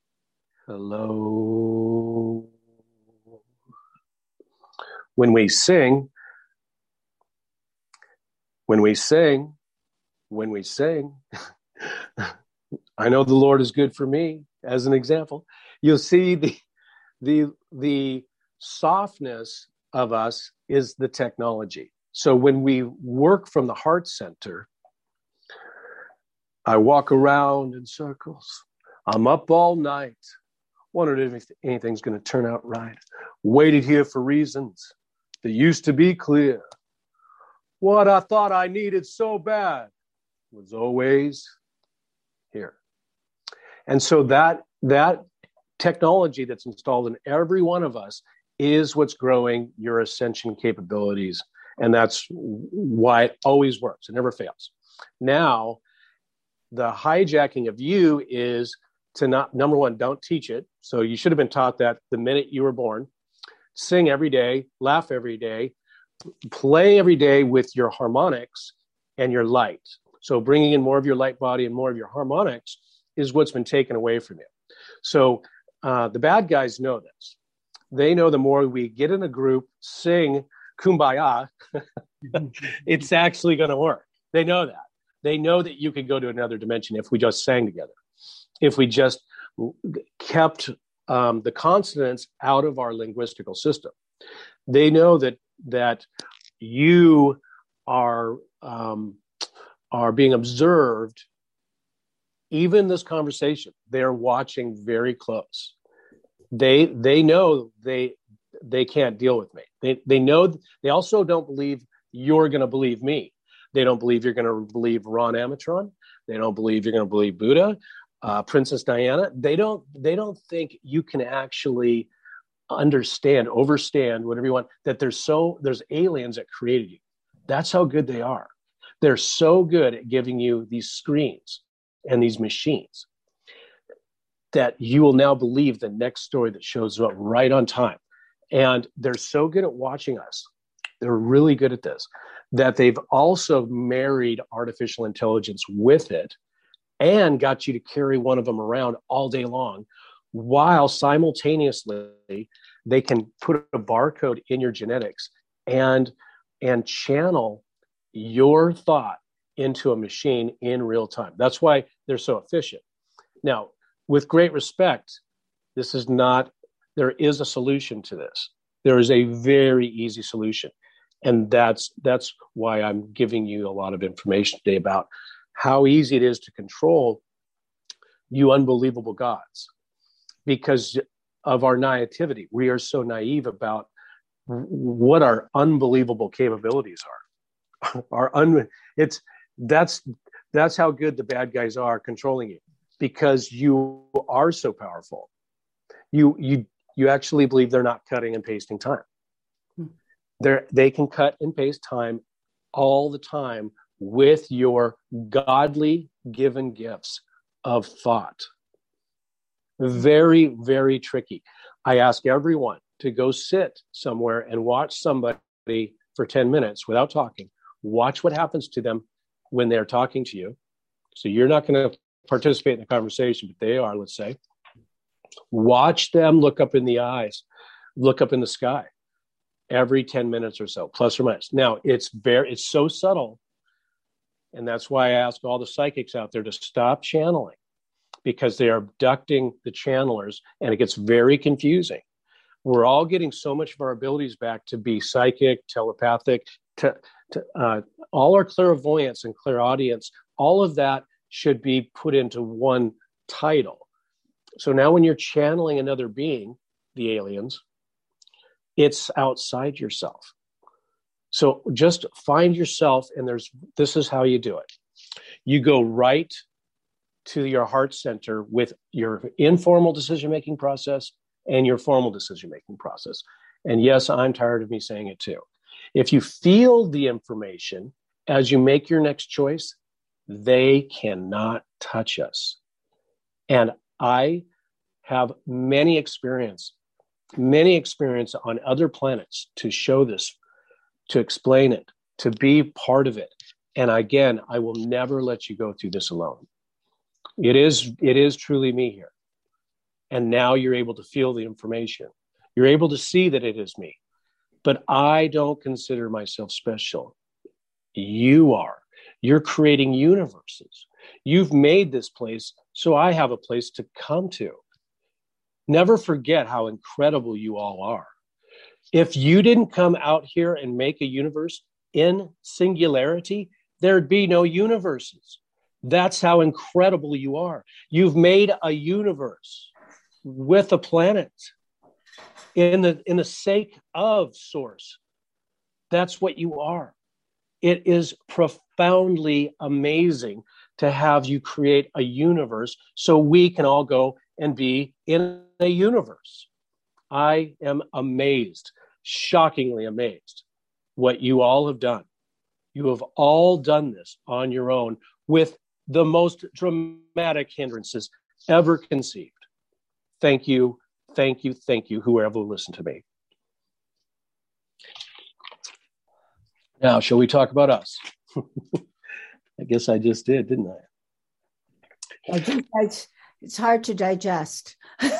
hello. When we sing, when we sing, when we sing, I know the Lord is good for me, as an example. You'll see the the the softness of us is the technology. So when we work from the heart center, I walk around in circles. I'm up all night, wondering if anything's going to turn out right. Waited here for reasons that used to be clear. What I thought I needed so bad was always here. And so that that technology that's installed in every one of us is what's growing your ascension capabilities. And that's why it always works. It never fails. Now, the hijacking of you is to not, number one, don't teach it. So you should have been taught that the minute you were born. Sing every day, laugh every day, play every day with your harmonics and your light. So bringing in more of your light body and more of your harmonics is what's been taken away from you. So uh, the bad guys know this. They know the more we get in a group, sing Kumbaya, it's actually going to work. They know that. They know that you could go to another dimension if we just sang together. If we just kept um, the consonants out of our linguistical system. They know that that you are um, are being observed. Even this conversation, they're watching very close. They they know they they can't deal with me. They they know they also don't believe you're going to believe me. They don't believe you're going to believe Ron Amatron. They don't believe you're going to believe Buddha, uh, Princess Diana. They don't they don't think you can actually understand, overstand, whatever you want, that there's so there's aliens that created you. That's how good they are. They're so good at giving you these screens and these machines that you will now believe the next story that shows up right on time. And they're so good at watching us. They're really good at this, that they've also married artificial intelligence with it and got you to carry one of them around all day long, while simultaneously they can put a barcode in your genetics and, and channel your thought into a machine in real time. That's why they're so efficient. Now, with great respect, this is not, there is a solution to this. There is a very easy solution. And that's that's why I'm giving you a lot of information today about how easy it is to control you unbelievable gods. Because of our naivety, we are so naive about what our unbelievable capabilities are. Our un, it's that's that's how good the bad guys are controlling you, because you are so powerful. You you you actually believe they're not cutting and pasting time. They they can cut and paste time all the time with your godly given gifts of thought. Very, very tricky. I ask everyone, to go sit somewhere and watch somebody for ten minutes without talking. Watch what happens to them when they're talking to you. So you're not going to participate in the conversation, but they are, let's say. Watch them look up in the eyes, look up in the sky every ten minutes or so, plus or minus. Now, it's very, it's so subtle. And that's why I ask all the psychics out there to stop channeling, because they are abducting the channelers and it gets very confusing. We're all getting so much of our abilities back to be psychic, telepathic, to, to uh, all our clairvoyance and clairaudience, all of that should be put into one title. So now when you're channeling another being, the aliens, it's outside yourself. So just find yourself, and there's this is how you do it. You go right to your heart center with your informal decision-making process and your formal decision-making process. And yes, I'm tired of me saying it too. If you feel the information as you make your next choice, they cannot touch us. And I have many experience, many experience on other planets to show this, to explain it, to be part of it. And again, I will never let you go through this alone. It is, it is truly me here. And now you're able to feel the information. You're able to see that it is me. But I don't consider myself special. You are. You're creating universes. You've made this place, so I have a place to come to. Never forget how incredible you all are. If you didn't come out here and make a universe in singularity, there'd be no universes. That's how incredible you are. You've made a universe with a planet in the, in the sake of source. That's what you are. It is profoundly amazing to have you create a universe so we can all go and be in a universe. I am amazed, shockingly amazed, what you all have done. You have all done this on your own with the most dramatic hindrances ever conceived. Thank you, thank you, thank you, whoever will listen to me. Now, shall we talk about us? I guess I just did, didn't I? I think that's, it's hard to digest. Yeah,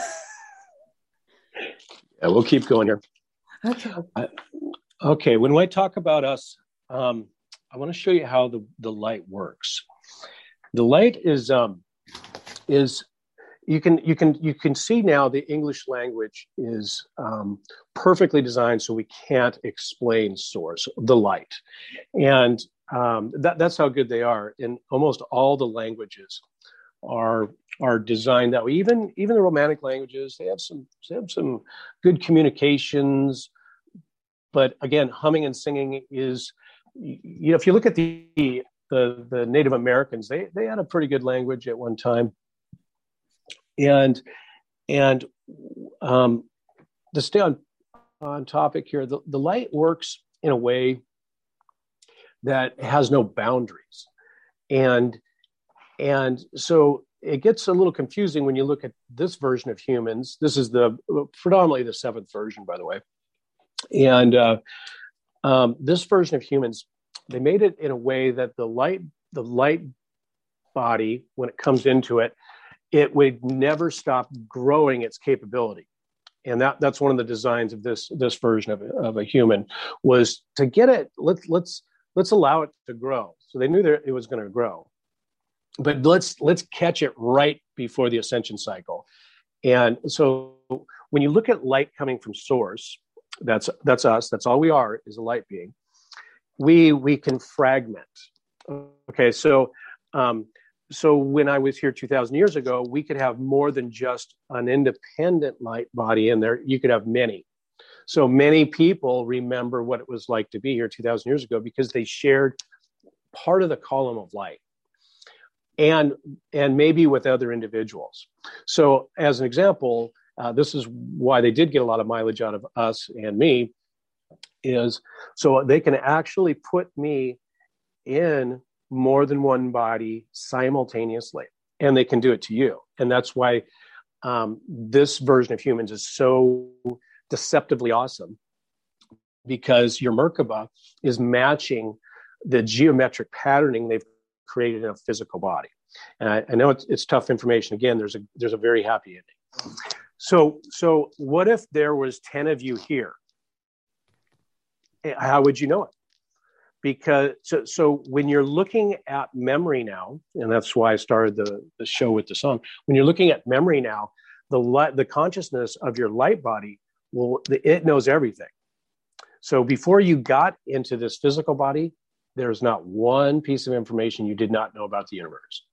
we'll keep going here. Okay. I, okay, when I talk about us, um, I want to show you how the, the light works. The light is um, is you can you can you can see now the English language is um, perfectly designed so we can't explain source, the light, and um, that, that's how good they are. In almost all the languages are are designed that way. Even even the Romantic languages, they have some they have some good communications. But again, humming and singing is, you know, if you look at the the, the Native Americans, they they had a pretty good language at one time. And and um, to stay on on topic here, the, the light works in a way that has no boundaries, and and so it gets a little confusing when you look at this version of humans. This is the predominantly the seventh version, by the way, and uh, um, this version of humans, they made it in a way that the light the light body, when it comes into it, it would never stop growing its capability. And that, that's one of the designs of this, this version of, of a human, was to get it, let's, let's, let's allow it to grow. So they knew that it was going to grow, but let's, let's catch it right before the ascension cycle. And so when you look at light coming from source, that's, that's us, that's all we are, is a light being. We, we can fragment. Okay. So, um, So when I was here two thousand years ago, we could have more than just an independent light body in there. You could have many. So many people remember what it was like to be here two thousand years ago because they shared part of the column of light, and and maybe with other individuals. So as an example, uh, this is why they did get a lot of mileage out of us and me, is so they can actually put me in more than one body simultaneously, and they can do it to you. And that's why um, this version of humans is so deceptively awesome because your Merkaba is matching the geometric patterning they've created in a physical body. And I, I know it's, it's tough information. Again, there's a there's a very happy ending. So so what if there was ten of you here? How would you know it? Because so, so when you're looking at memory now, and that's why I started the, the show with the song. When you're looking at memory now, the light, the consciousness of your light body will it knows everything. So before you got into this physical body, there's not one piece of information you did not know about the universe.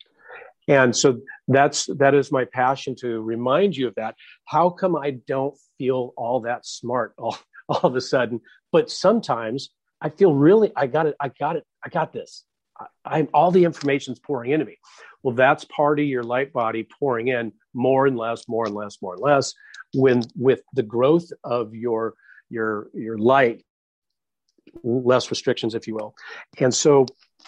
And so that's that is my passion to remind you of that. How come I don't feel all that smart all, all of a sudden? But sometimes I feel really, I got it, I got it, I got this. I, I'm all the information's pouring into me. Well, that's part of your light body pouring in more and less, more and less, more and less. When with the growth of your your your light, less restrictions, if you will. And so,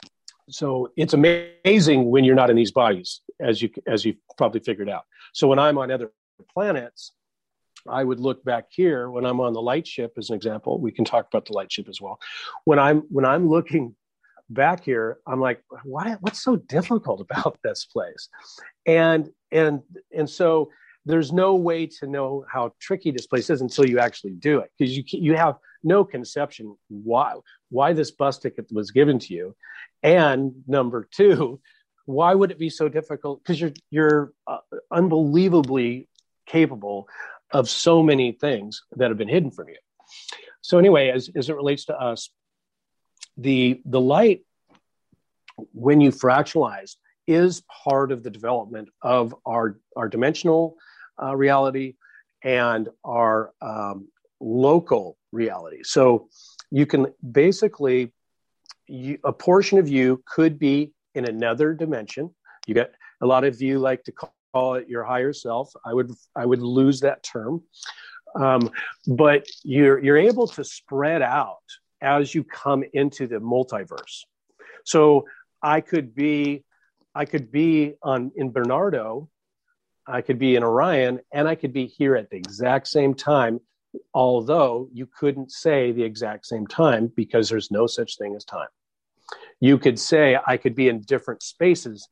so it's amazing when you're not in these bodies, as you as you probably figured out. So when I'm on other planets, I would look back here when I'm on the light ship, as an example. We can talk about the light ship as well. When I'm when I'm looking back here, I'm like, why? What's so difficult about this place? And and and so there's no way to know how tricky this place is until you actually do it, because you you have no conception why why this bus ticket was given to you, and number two, why would it be so difficult? Because you're you're uh, unbelievably capable of so many things that have been hidden from you. So anyway, as, as it relates to us, the the light, when you fractionalize, is part of the development of our, our dimensional uh, reality and our um, local reality. So you can basically, you, a portion of you could be in another dimension. You got a lot of you like to call call it your higher self. I would I would lose that term, um, but you're you're able to spread out as you come into the multiverse. So I could be I could be on in Bernardo, I could be in Orion, and I could be here at the exact same time. Although you couldn't say the exact same time because there's no such thing as time. You could say I could be in different spaces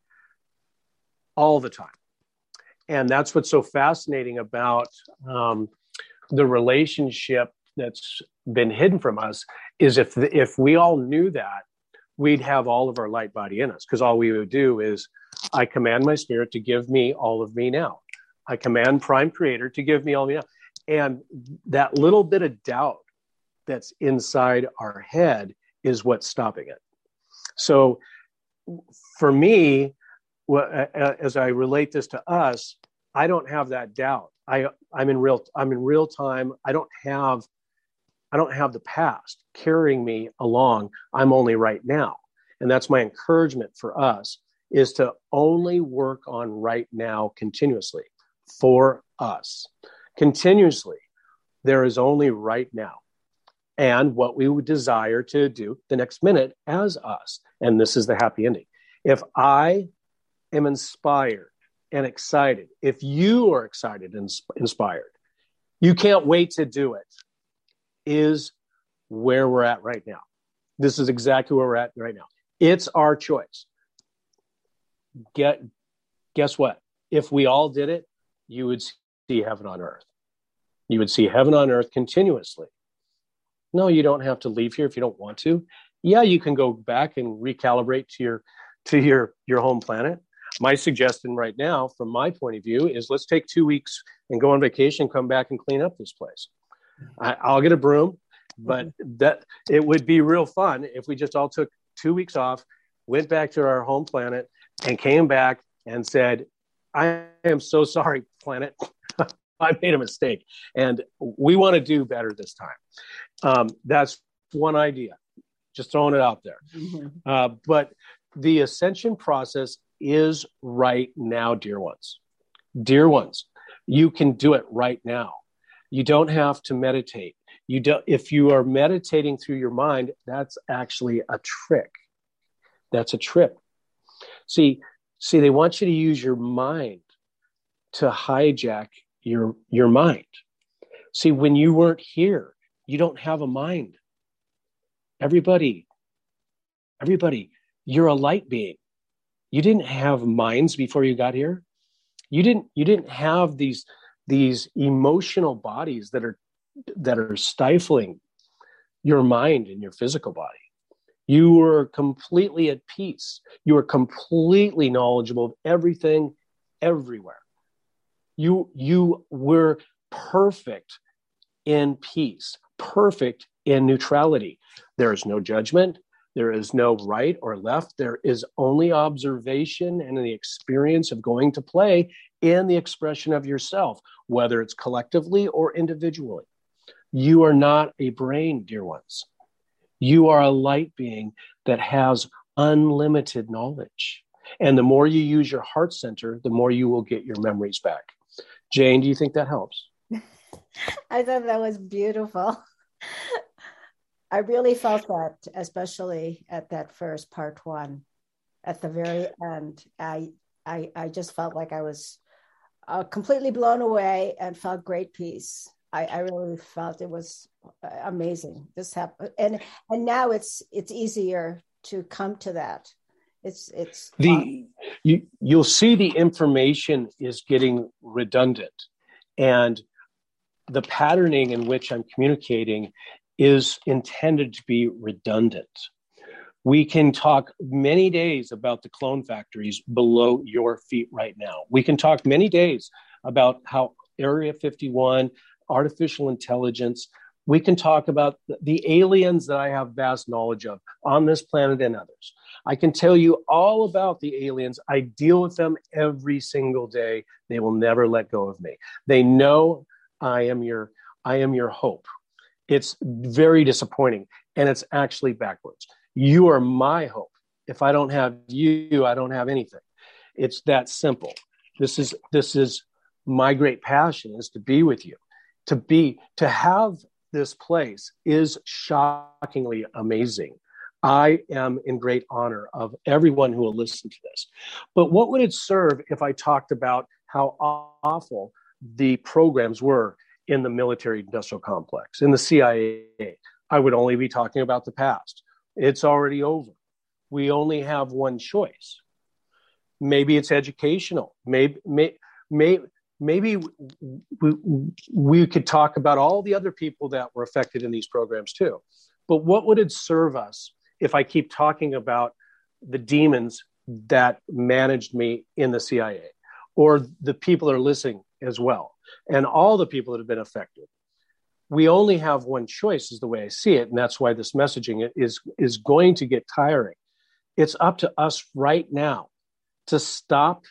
all the time. And that's what's so fascinating about um, the relationship that's been hidden from us is if the, if we all knew that, we'd have all of our light body in us, because all we would do is I command my spirit to give me all of me now. I command Prime Creator to give me all of me now. And that little bit of doubt that's inside our head is what's stopping it. So for me, as I relate this to us, I don't have that doubt. I, I'm in real, I'm in real time. I don't have, I don't have the past carrying me along. I'm only right now. And that's my encouragement for us, is to only work on right now continuously for us. Continuously, there is only right now and what we would desire to do the next minute as us. And this is the happy ending. If I am inspired and excited, if you are excited and inspired, you can't wait to do it, is where we're at right now. This is exactly where we're at right now. It's our choice. Get, guess what? If we all did it, you would see heaven on earth. You would see heaven on earth continuously. No, you don't have to leave here if you don't want to. Yeah, you can go back and recalibrate to your to your, your home planet. My suggestion right now, from my point of view, is let's take two weeks and go on vacation, come back and clean up this place. I, I'll get a broom, but that it would be real fun if we just all took two weeks off, went back to our home planet, and came back and said, I am so sorry, planet. I made a mistake, and we want to do better this time. Um, that's one idea, just throwing it out there. Mm-hmm. Uh, but the ascension process is right now, dear ones. Dear ones, you can do it right now. You don't have to meditate. You don't. If you are meditating through your mind, that's actually a trick. That's a trick. See, see, they want you to use your mind to hijack your your mind. See, when you weren't here, you don't have a mind. Everybody, everybody, you're a light being. You didn't have minds before you got here. You didn't, you didn't have these, these emotional bodies that are, that are stifling your mind and your physical body. You were completely at peace. You were completely knowledgeable of everything, everywhere. You, you were perfect in peace, perfect in neutrality. There is no judgment. There is no right or left. There is only observation and the experience of going to play in the expression of yourself, whether it's collectively or individually. You are not a brain, dear ones. You are a light being that has unlimited knowledge. And the more you use your heart center, the more you will get your memories back. Jane, do you think that helps? I thought that was beautiful. I really felt that, especially at that first part one, at the very end. I I, I just felt like I was uh, completely blown away and felt great peace. I, I really felt it was amazing. This happened, and and now it's it's easier to come to that. It's it's the you you'll see the information is getting redundant, and the patterning in which I'm communicating is intended to be redundant. We can talk many days about the clone factories below your feet right now. We can talk many days about how Area fifty-one, artificial intelligence, we can talk about the aliens that I have vast knowledge of on this planet and others. I can tell you all about the aliens. I deal with them every single day. They will never let go of me. They know I am your, I am your hope. It's very disappointing, and it's actually backwards. You are my hope. If I don't have you, I don't have anything. It's that simple. This is this is my great passion, is to be with you. To be, to have this place is shockingly amazing. I am in great honor of everyone who will listen to this. But what would it serve if I talked about how awful the programs were in the military industrial complex, in the C I A? I would only be talking about the past. It's already over. We only have one choice. Maybe it's educational. Maybe, may, may, maybe we, we could talk about all the other people that were affected in these programs too. But what would it serve us if I keep talking about the demons that managed me in the C I A, or the people that are listening as well, and all the people that have been affected? We only have one choice, is the way I see it. And that's why this messaging is, is going to get tiring. It's up to us right now to stop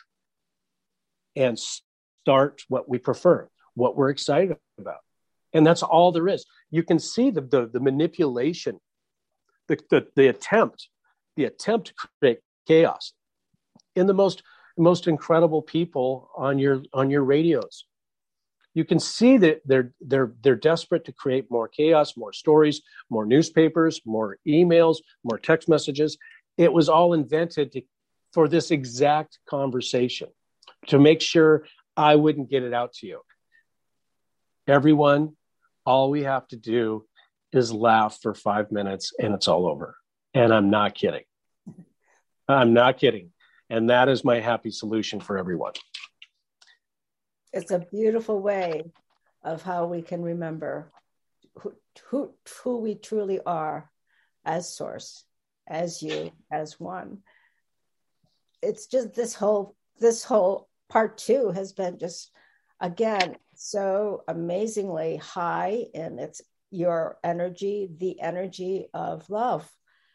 and start what we prefer, what we're excited about. And that's all there is. You can see the, the, the manipulation, the, the, the attempt, the attempt to create chaos in the most, most incredible people on your, on your radios. You can see that they're, they're, they're desperate to create more chaos, more stories, more newspapers, more emails, more text messages. It was all invented to, for this exact conversation, to make sure I wouldn't get it out to you. Everyone, all we have to do is laugh for five minutes and it's all over. And I'm not kidding. I'm not kidding. And that is my happy solution for everyone. It's a beautiful way of how we can remember who, who, who we truly are as source, as you, as one. It's just this whole, this whole part two has been just, again, so amazingly high in its your energy, the energy of love.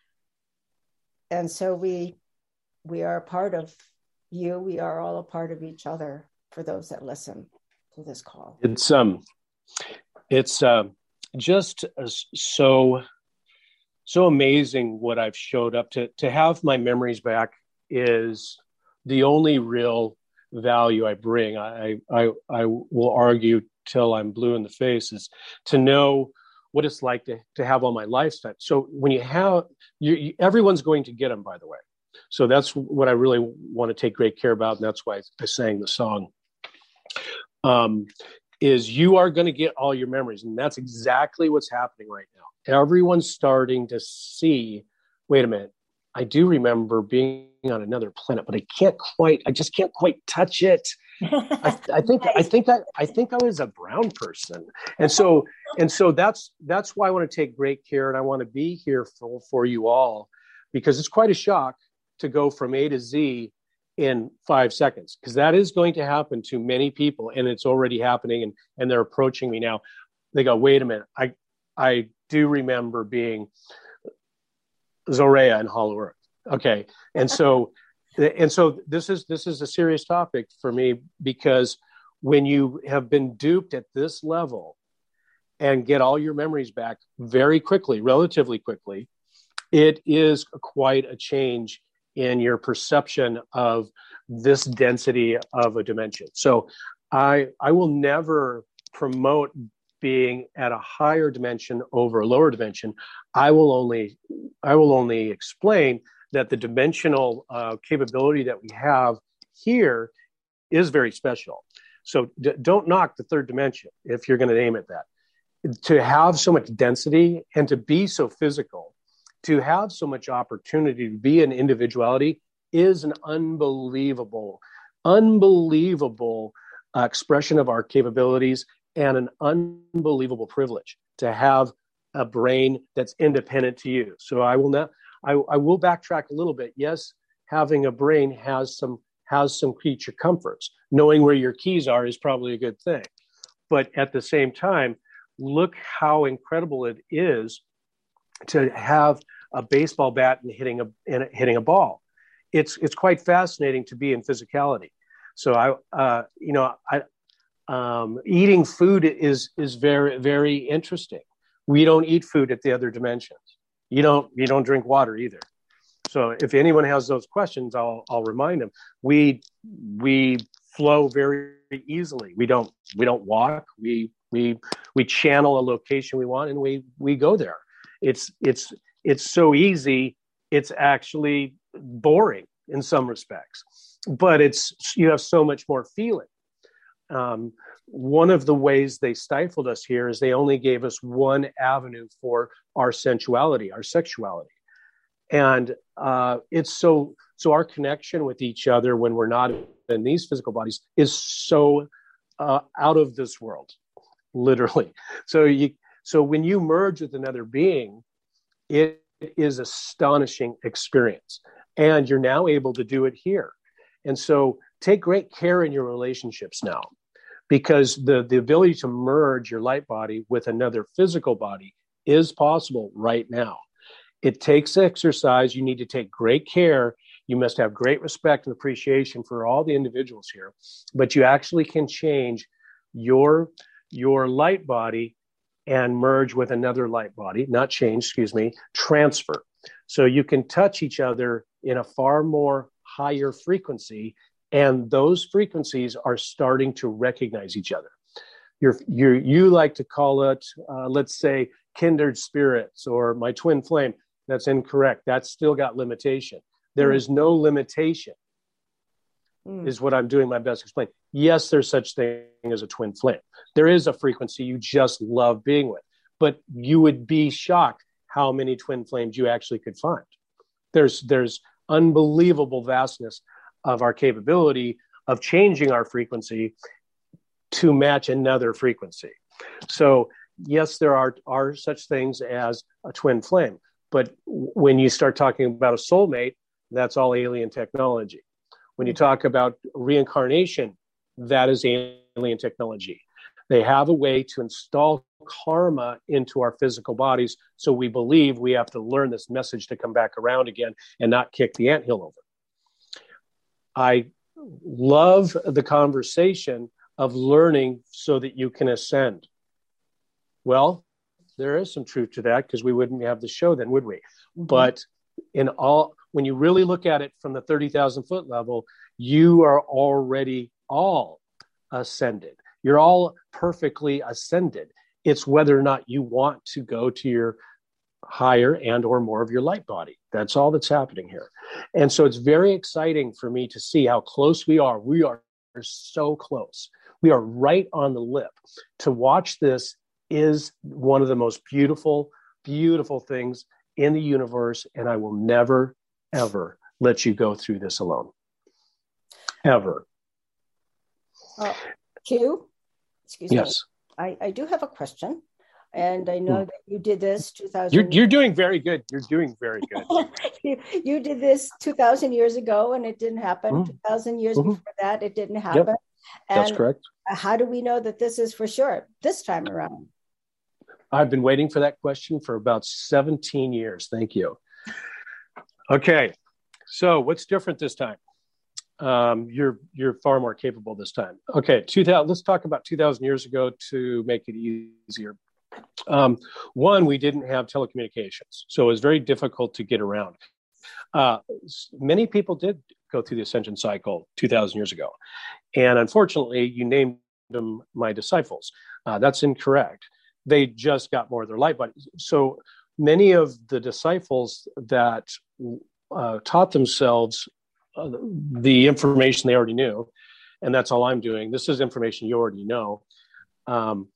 And so we, we are a part of you. We are all a part of each other. For those that listen to this call, it's um, it's uh, just uh, so so amazing what I've showed up to. To have my memories back is the only real value I bring. I I I will argue till I'm blue in the face, is to know what it's like to to have all my lifestyle. So when you have you, you, everyone's going to get them, by the way. So that's what I really want to take great care about, and that's why I sang the song. Um, is you are going to get all your memories. And that's exactly what's happening right now. Everyone's starting to see, wait a minute, I do remember being on another planet, but I can't quite, I just can't quite touch it. I, I think, I think I, I think I was a brown person. And so, and so that's, that's why I want to take great care. And I want to be here for, for you all, because it's quite a shock to go from A to Z in five seconds, because that is going to happen to many people, and it's already happening, and, and they're approaching me now. They go, wait a minute, I I do remember being Zorea in Hollow Earth. Okay. And so and so this is this is a serious topic for me, because when you have been duped at this level and get all your memories back very quickly, relatively quickly, it is quite a change in your perception of this density of a dimension. So I I will never promote being at a higher dimension over a lower dimension. I will only I will only explain that the dimensional uh, capability that we have here is very special. So d- don't knock the third dimension if you're going to name it that. To have so much density and to be so physical, to have so much opportunity to be an individuality is an unbelievable, unbelievable uh, expression of our capabilities, and an unbelievable privilege to have a brain that's independent to you. So I will not, I, I will backtrack a little bit. Yes, having a brain has some has some creature comforts. Knowing where your keys are is probably a good thing. But at the same time, look how incredible it is to have a baseball bat and hitting a and hitting a ball. It's it's quite fascinating to be in physicality. So I uh, you know I um, eating food is is very very interesting. We don't eat food at the other dimensions. You don't you don't drink water either. So if anyone has those questions, I'll I'll remind them. We we flow very easily. We don't we don't walk. We we we channel a location we want, and we we go there. It's it's it's so easy. It's actually boring in some respects, but it's you have so much more feeling. Um, one of the ways they stifled us here is they only gave us one avenue for our sensuality, our sexuality. And uh, it's so, so our connection with each other when we're not in these physical bodies is so uh, out of this world, literally. So you, so when you merge with another being, it is astonishing experience. And you're now able to do it here. And so take great care in your relationships now, because the, the ability to merge your light body with another physical body is possible right now. It takes exercise. You need to take great care. You must have great respect and appreciation for all the individuals here, but you actually can change your, your light body and merge with another light body, not change, excuse me, transfer. So you can touch each other in a far more higher frequency, and those frequencies are starting to recognize each other. You're, you're, you like to call it, uh, let's say, kindred spirits or my twin flame. That's incorrect. That's still got limitation. There mm. is no limitation, mm. is what I'm doing my best to explain. Yes, there's such thing as a twin flame. There is a frequency you just love being with, but you would be shocked how many twin flames you actually could find. There's, there's unbelievable vastness of our capability of changing our frequency to match another frequency. So yes, there are, are such things as a twin flame. But when you start talking about a soulmate, that's all alien technology. When you talk about reincarnation, that is alien technology. They have a way to install karma into our physical bodies, so we believe we have to learn this message to come back around again and not kick the anthill over. I love the conversation of learning so that you can ascend. Well, there is some truth to that, because we wouldn't have the show then, would we? Mm-hmm. But in all, when you really look at it from the thirty thousand foot level, you are already all ascended. You're all perfectly ascended. It's whether or not you want to go to your higher and or more of your light body. That's all that's happening here. And so it's very exciting for me to see how close we are. We are so close. we are right on the lip. To watch this is one of the most beautiful, beautiful things in the universe. And I will never, ever let you go through this alone. Ever. Uh, Q, excuse yes. me. I, I do have a question. And I know hmm. that you did this two thousand. You're, you're doing very good. You're doing very good. you, you did this two thousand years ago and it didn't happen. Mm-hmm. two thousand years mm-hmm. before that, it didn't happen. Yep. And that's correct. how do we know that this is for sure this time around? I've been waiting for that question for about seventeen years. Thank you. Okay. So what's different this time? Um, you're you're far more capable this time. Okay, two thousand. Let's talk about two thousand years ago to make it easier. Um, one, we didn't have telecommunications, so it was very difficult to get around. Uh, many people did go through the ascension cycle two thousand years ago, and unfortunately, you named them my disciples. Uh, that's incorrect. They just got more of their light bodies. So many of the disciples that uh, taught themselves uh, the information they already knew, and that's all I'm doing. This is information you already know. Um,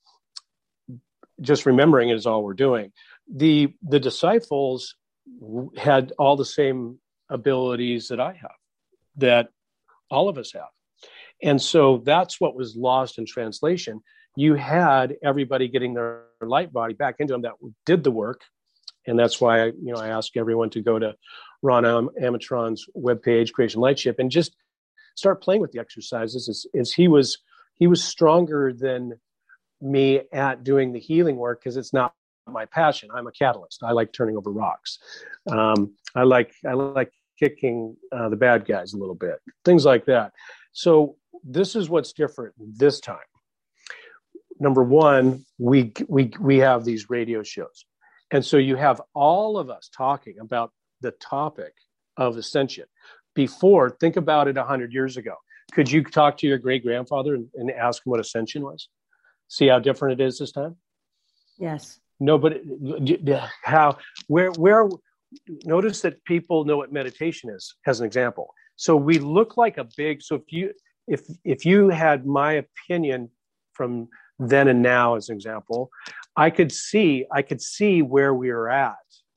just remembering it is all we're doing. The the disciples had all the same abilities that I have, that all of us have. And so that's what was lost in translation. You had everybody getting their light body back into them that did the work. And that's why I, you know, I ask everyone to go to Ron Am- Amatron's webpage, Creation Lightship, and just start playing with the exercises. As, as he was, he was stronger than me at doing the healing work because it's not my passion. I'm a catalyst. I like turning over rocks. Um, I like I like kicking uh, the bad guys a little bit, things like that. So this is what's different this time. Number one, we we we have these radio shows, and so you have all of us talking about the topic of ascension. Before, think about it a hundred years ago. Could you talk to your great grandfather and, and ask him what ascension was? See how different it is this time? Yes. Nobody, how, where, where, notice that people know what meditation is, as an example. So we look like a big, so if you, if, if you had my opinion from then and now, as an example, I could see, I could see where we are at.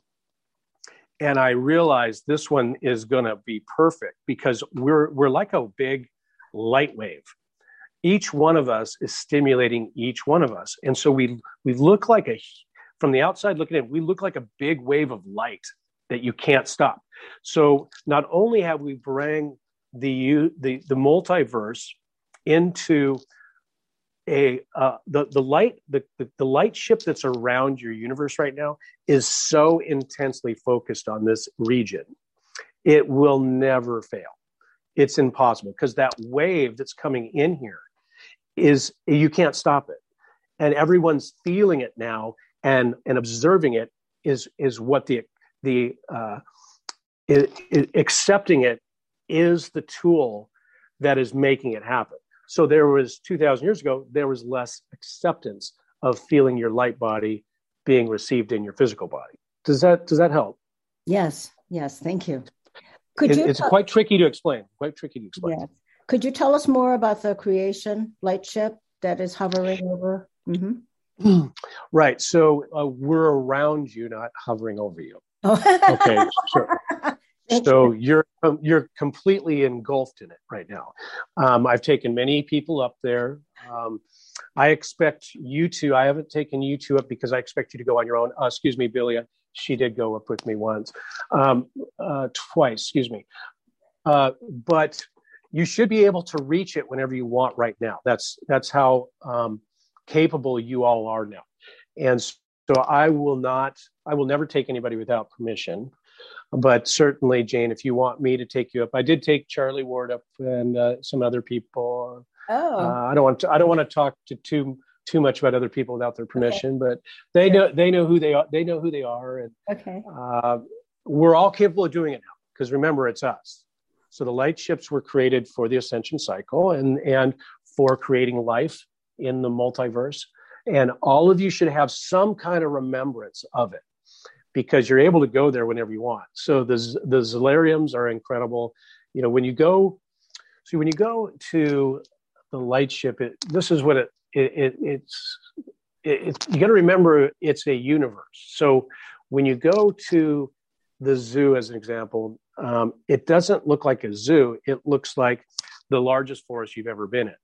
And I realized this one is going to be perfect because we're, we're like a big light wave. Each one of us is stimulating each one of us. And so we we look like a, from the outside looking in, we look like a big wave of light that you can't stop. So not only have we bring the the, the multiverse into a, uh, the, the light, the, the, the light ship that's around your universe right now is so intensely focused on this region. It will never fail. It's impossible because that wave that's coming in here is, you can't stop it. And everyone's feeling it now and, and observing it is, is what the, the, uh, it, it, accepting it is the tool that is making it happen. So there was two thousand years ago, there was less acceptance of feeling your light body being received in your physical body. Does that, does that help? Yes. Yes. Thank you. Could it, you it's t- quite tricky to explain, quite tricky to explain. Yes. Could you tell us more about the creation light ship that is hovering over? Mm-hmm. Right. So uh, we're around you, not hovering over you. Oh. Okay. Sure. So you. you're um, you're completely engulfed in it right now. Um, I've taken many people up there. Um, I expect you to. I haven't taken you two up because I expect you to go on your own. Uh, excuse me, Billy. She did go up with me once, um, uh, twice. Excuse me. Uh, but you should be able to reach it whenever you want right now. That's that's how um, capable you all are now. And so I will not. I will never take anybody without permission. But certainly, Jane, if you want me to take you up, I did take Charlie Ward up and uh, some other people. Oh, uh, I don't want to. I don't want to talk to too too much about other people without their permission. Okay. But they know they know who they are. They know who they are, and okay. uh, we're all capable of doing it now. Because remember, it's us. So the light ships were created for the ascension cycle and and for creating life in the multiverse. And all of you should have some kind of remembrance of it, because you're able to go there whenever you want. So the the Zolariums are incredible. You know, when you go, see, when you go to the light ship, it, this is what it, it, it it's, it, it, you got to remember it's a universe. So when you go to the zoo, as an example, um, it doesn't look like a zoo. It looks like the largest forest you've ever been in.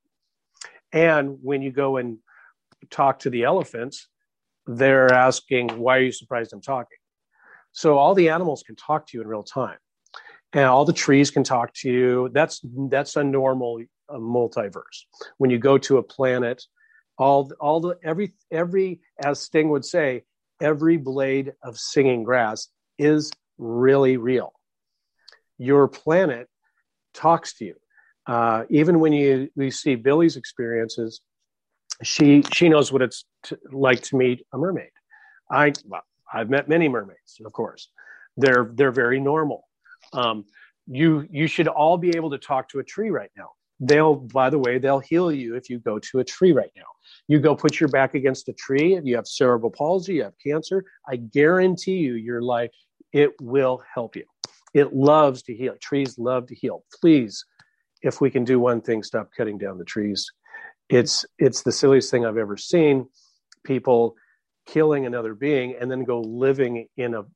And when you go and talk to the elephants, they're asking, why are you surprised I'm talking? So all the animals can talk to you in real time. And all the trees can talk to you. That's that's a normal uh, multiverse. When you go to a planet, all all the every every as Sting would say, every blade of singing grass is really real. Your planet talks to you. Uh, even when you we see Billy's experiences, she she knows what it's t- like to meet a mermaid. I well, I've met many mermaids, of course. They're they're very normal. Um, you you should all be able to talk to a tree right now. They'll, by the way, they'll heal you if you go to a tree right now. You go put your back against a tree, if you have cerebral palsy, you have cancer, I guarantee you your life, it will help you. It loves to heal. Trees love to heal. Please, if we can do one thing, stop cutting down the trees. It's it's the silliest thing I've ever seen. People killing another being and then go living in a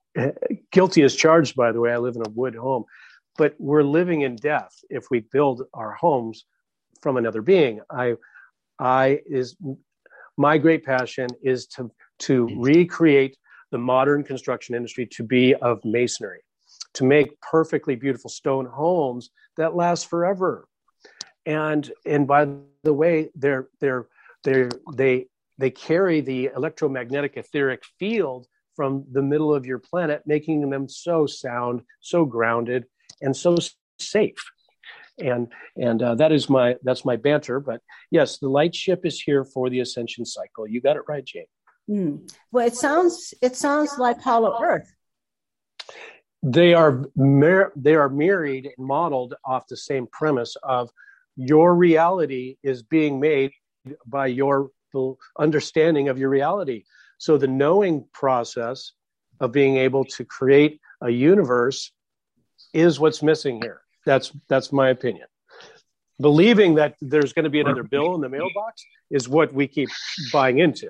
guilty as charged, by the way. I live in a wood home, but we're living in death if we build our homes from another being. I, I is my great passion is to to recreate the modern construction industry to be of masonry, to make perfectly beautiful stone homes that last forever. And and by the way, they're they're they're they they carry the electromagnetic etheric field from the middle of your planet, making them so sound, so grounded, and so safe. And and uh, that is my that's my banter. But yes, the light ship is here for the ascension cycle. You got it right, Jane. Mm. Well, it sounds it sounds like Hollow Earth. They are mir- they are married and modeled off the same premise of your reality is being made by your understanding of your reality. So the knowing process of being able to create a universe is what's missing here. That's that's my opinion. Believing that there's going to be another bill in the mailbox is what we keep buying into.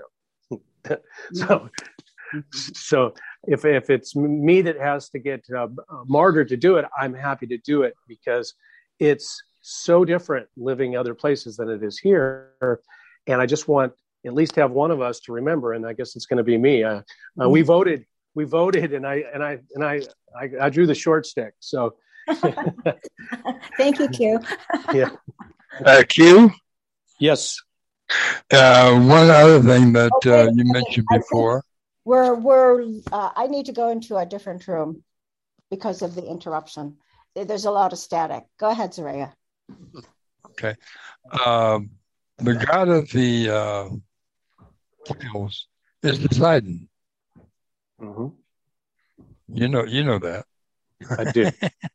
so, so if if it's me that has to get uh, martyred to do it, I'm happy to do it because it's so different living other places than it is here. And I just want at least have one of us to remember, and I guess it's going to be me. Uh, uh, we voted, we voted, and I and I and I I, I drew the short stick. So, thank you, Q. yeah, uh, Q. Yes. Uh, one other thing that okay. uh, you mentioned before. We're we're. Uh, I need to go into a different room because of the interruption. There's a lot of static. Go ahead, Zaraya. Okay. Um, the god of the uh, whales is Poseidon. Mm-hmm. You know, you know that. I do.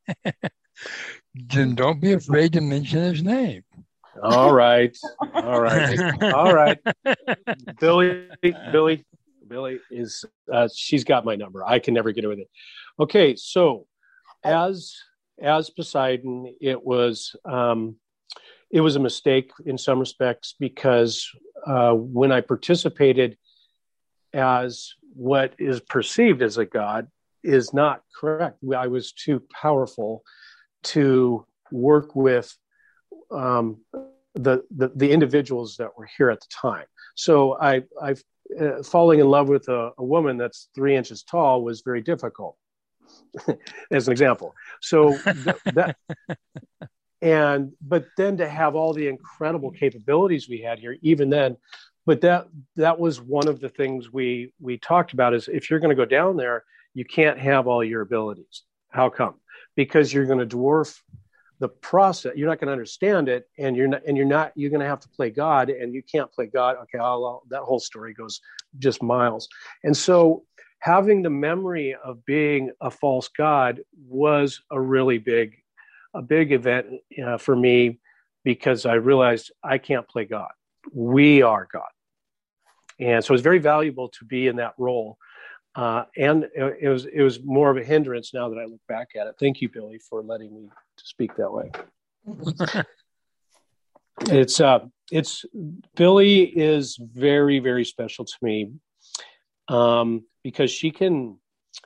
Then don't be afraid to mention his name. All right. All right. All right. Billy, Billy, Billy is, uh, she's got my number. I can never get her with it. Okay. So as, as Poseidon, it was, um, it was a mistake in some respects because uh, when I participated as what is perceived as a god is not correct. I was too powerful to work with um, the, the the individuals that were here at the time. So I, I uh, falling in love with a, a woman that's three inches tall was very difficult, as an example. So th- that. And, but then to have all the incredible capabilities we had here, even then, but that, that was one of the things we, we talked about is if you're going to go down there, you can't have all your abilities. How come? Because you're going to dwarf the process. You're not going to understand it. And you're not, and you're not, you're going to have to play God and you can't play God. Okay. I'll, I'll, that whole story goes just miles. And so having the memory of being a false God was a really big a big event uh, for me because I realized I can't play God. We are God. And so it's very valuable to be in that role. Uh, and it, it was it was more of a hindrance now that I look back at it. Thank you, Billy, for letting me speak that way. It's uh, it's Billy is very, very special to me, um, because she can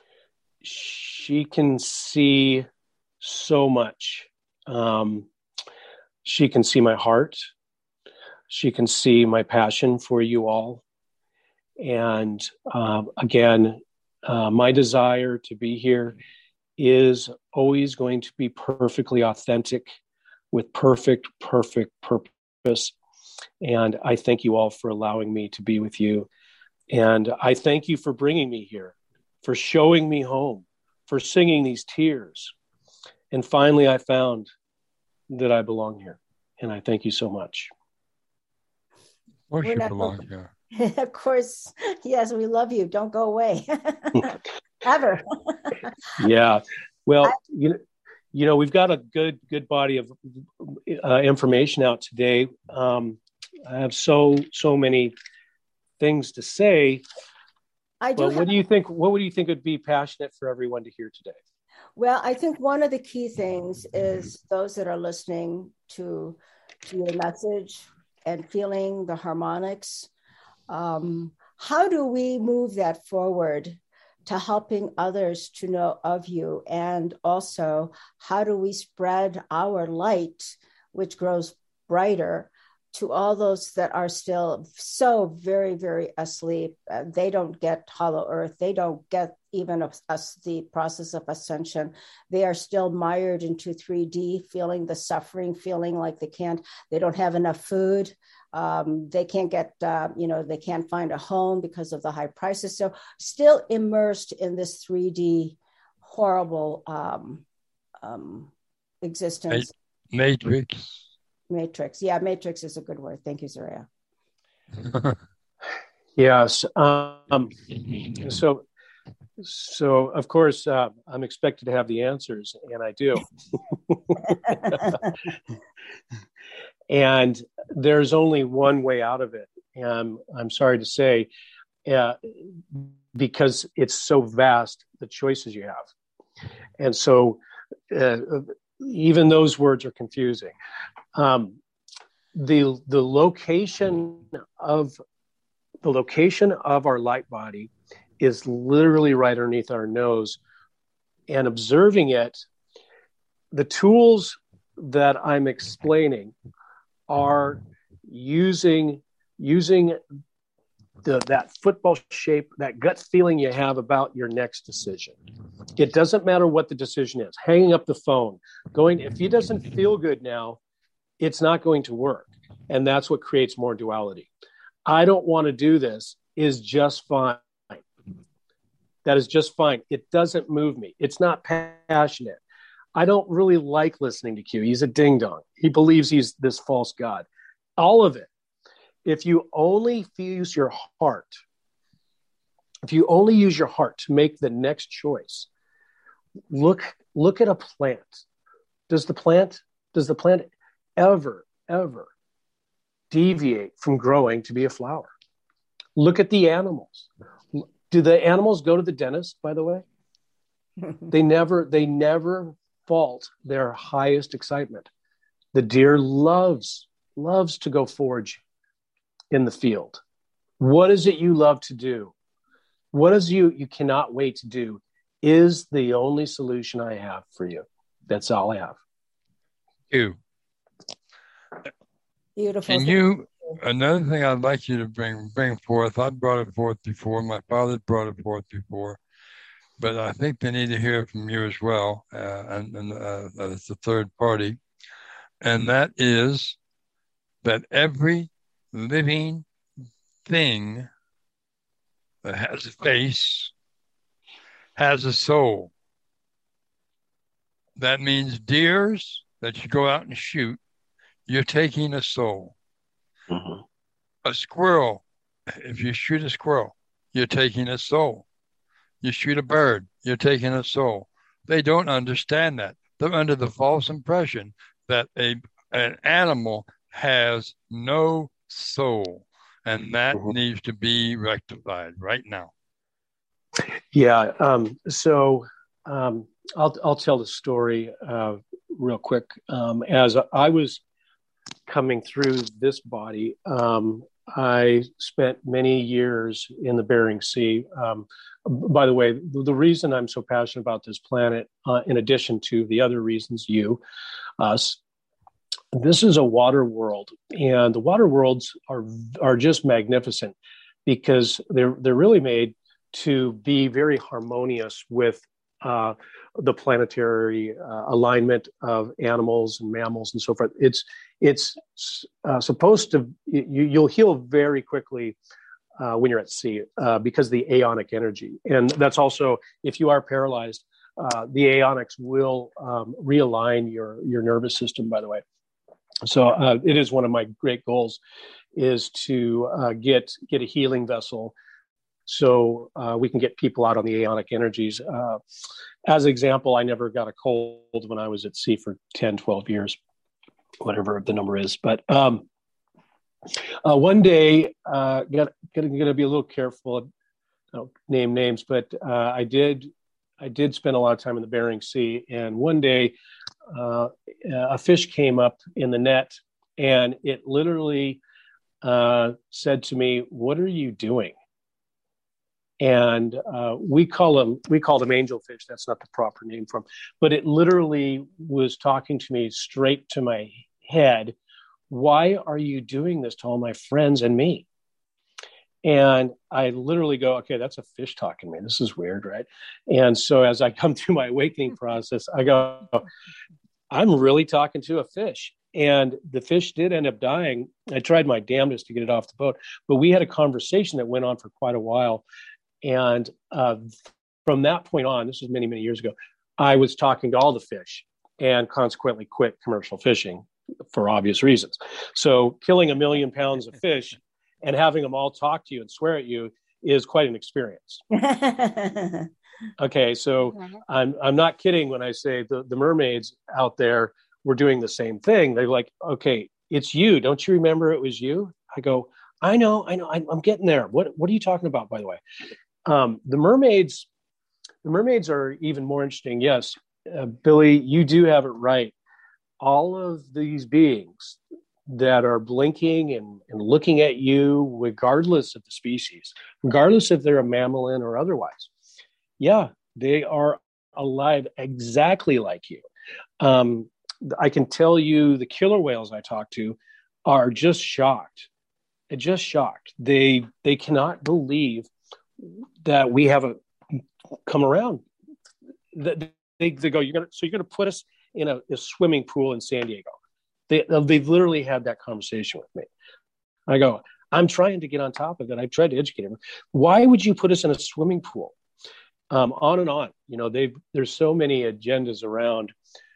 she can see so much. Um, she can see my heart. She can see my passion for you all, and uh, again, uh, my desire to be here is always going to be perfectly authentic, with perfect, perfect purpose. And I thank you all for allowing me to be with you. And I thank you for bringing me here, for showing me home, for singing these tears. And finally, I found that I belong here. And I thank you so much. Of course We're you not belong going- here. Of course. Yes, we love you. Don't go away. Ever. Yeah. Well, I- you know, you know, we've got a good, good body of uh, information out today. Um, I have so, so many things to say. I do. But have- what do you think? What would you think would be passionate for everyone to hear today? Well, I think one of the key things is those that are listening to to your message and feeling the harmonics. Um, how do we move that forward to helping others to know of you? And also, how do we spread our light, which grows brighter, to all those that are still so very, very asleep? Uh, they don't get hollow earth. They don't get even a, a, the process of ascension. They are still mired into three D, feeling the suffering, feeling like they can't, they don't have enough food. Um, they can't get, uh, you know, they can't find a home because of the high prices. So still immersed in this three D horrible um, um, existence. Matrix. Matrix. Yeah, matrix is a good word. Thank you, Zaria. Yes. Um, so, so of course, uh, I'm expected to have the answers, and I do. And there's only one way out of it. And I'm sorry to say, uh, because it's so vast, the choices you have. And so uh, even those words are confusing. Um, the the location of the location of our light body is literally right underneath our nose, and observing it, the tools that I'm explaining are using using the, that football shape, that gut feeling you have about your next decision. It doesn't matter what the decision is. Hanging up the phone, going, if it doesn't feel good now, it's not going to work. And that's what creates more duality. I don't want to do this is just fine. That is just fine. It doesn't move me. It's not passionate. I don't really like listening to Q. He's a ding dong. He believes he's this false god. All of it. If you only use your heart, if you only use your heart to make the next choice, look, look at a plant. Does the plant, does the plant ever, ever deviate from growing to be a flower? Look at the animals. Do the animals go to the dentist, by the way? They never, they never fault their highest excitement. The deer loves, loves to go forage in the field. What is it you love to do? What is you you cannot wait to do is the only solution I have for you. That's all I have. You. Beautiful. Can you, another thing I'd like you to bring bring forth, I brought it forth before, my father brought it forth before, but I think they need to hear it from you as well, uh, and, and uh, as the third party, and that is that every living thing that has a face has a soul. That means deers that you go out and shoot, you're taking a soul. Mm-hmm. A squirrel, if you shoot a squirrel, you're taking a soul. You shoot a bird, you're taking a soul. They don't understand that. They're under the false impression that a an animal has no soul, and that mm-hmm. needs to be rectified right now. Yeah. Um, so um, I'll I'll tell the story uh, real quick. Um, as I was coming through this body. Um, I spent many years in the Bering Sea. Um, by the way, the reason I'm so passionate about this planet, uh, in addition to the other reasons, you, us, this is a water world, and the water worlds are are just magnificent because they're they're really made to be very harmonious with uh, the planetary uh, alignment of animals and mammals and so forth. It's it's uh, supposed to you, you'll heal very quickly uh, when you're at sea uh, because of the aeonic energy, and that's also if you are paralyzed, uh, the aeonics will um, realign your your nervous system. By the way. So uh, it is one of my great goals is to uh, get get a healing vessel so uh, we can get people out on the aeonic energies. Uh, as an example, I never got a cold when I was at sea for ten, twelve years, whatever the number is. But um, uh, one day, uh, got going to be a little careful, I don't name names, but uh, I did I did spend a lot of time in the Bering Sea. And one day, uh, a fish came up in the net, and it literally uh, said to me, "What are you doing?" And uh, we call them we call them angelfish. That's not the proper name for them, but it literally was talking to me straight to my head. Why are you doing this to all my friends and me? And I literally go, okay, that's a fish talking to me. This is weird, right? And so as I come through my awakening process, I go, I'm really talking to a fish. And the fish did end up dying. I tried my damnedest to get it off the boat, but we had a conversation that went on for quite a while. And uh, from that point on, this was many, many years ago, I was talking to all the fish and consequently quit commercial fishing for obvious reasons. So killing a million pounds of fish and having them all talk to you and swear at you is quite an experience. Okay, so I'm I'm not kidding when I say the, the mermaids out there were doing the same thing. They're like, okay, it's you. Don't you remember it was you? I go, I know, I know, I'm, I'm getting there. What what are you talking about, by the way? Um, the mermaids, the mermaids are even more interesting. Yes, uh, Billy, you do have it right. All of these beings that are blinking and, and looking at you, regardless of the species, regardless if they're a mammalin or otherwise. Yeah, they are alive exactly like you. Um, I can tell you the killer whales I talk to are just shocked, just shocked. They they cannot believe that we have a come around. They, they go, you're gonna so you're gonna put us in a, a swimming pool in San Diego. They, they've literally had that conversation with me. I go, I'm trying to get on top of it. I've tried to educate them. Why would you put us in a swimming pool? Um, on and on. You know, they've, there's so many agendas around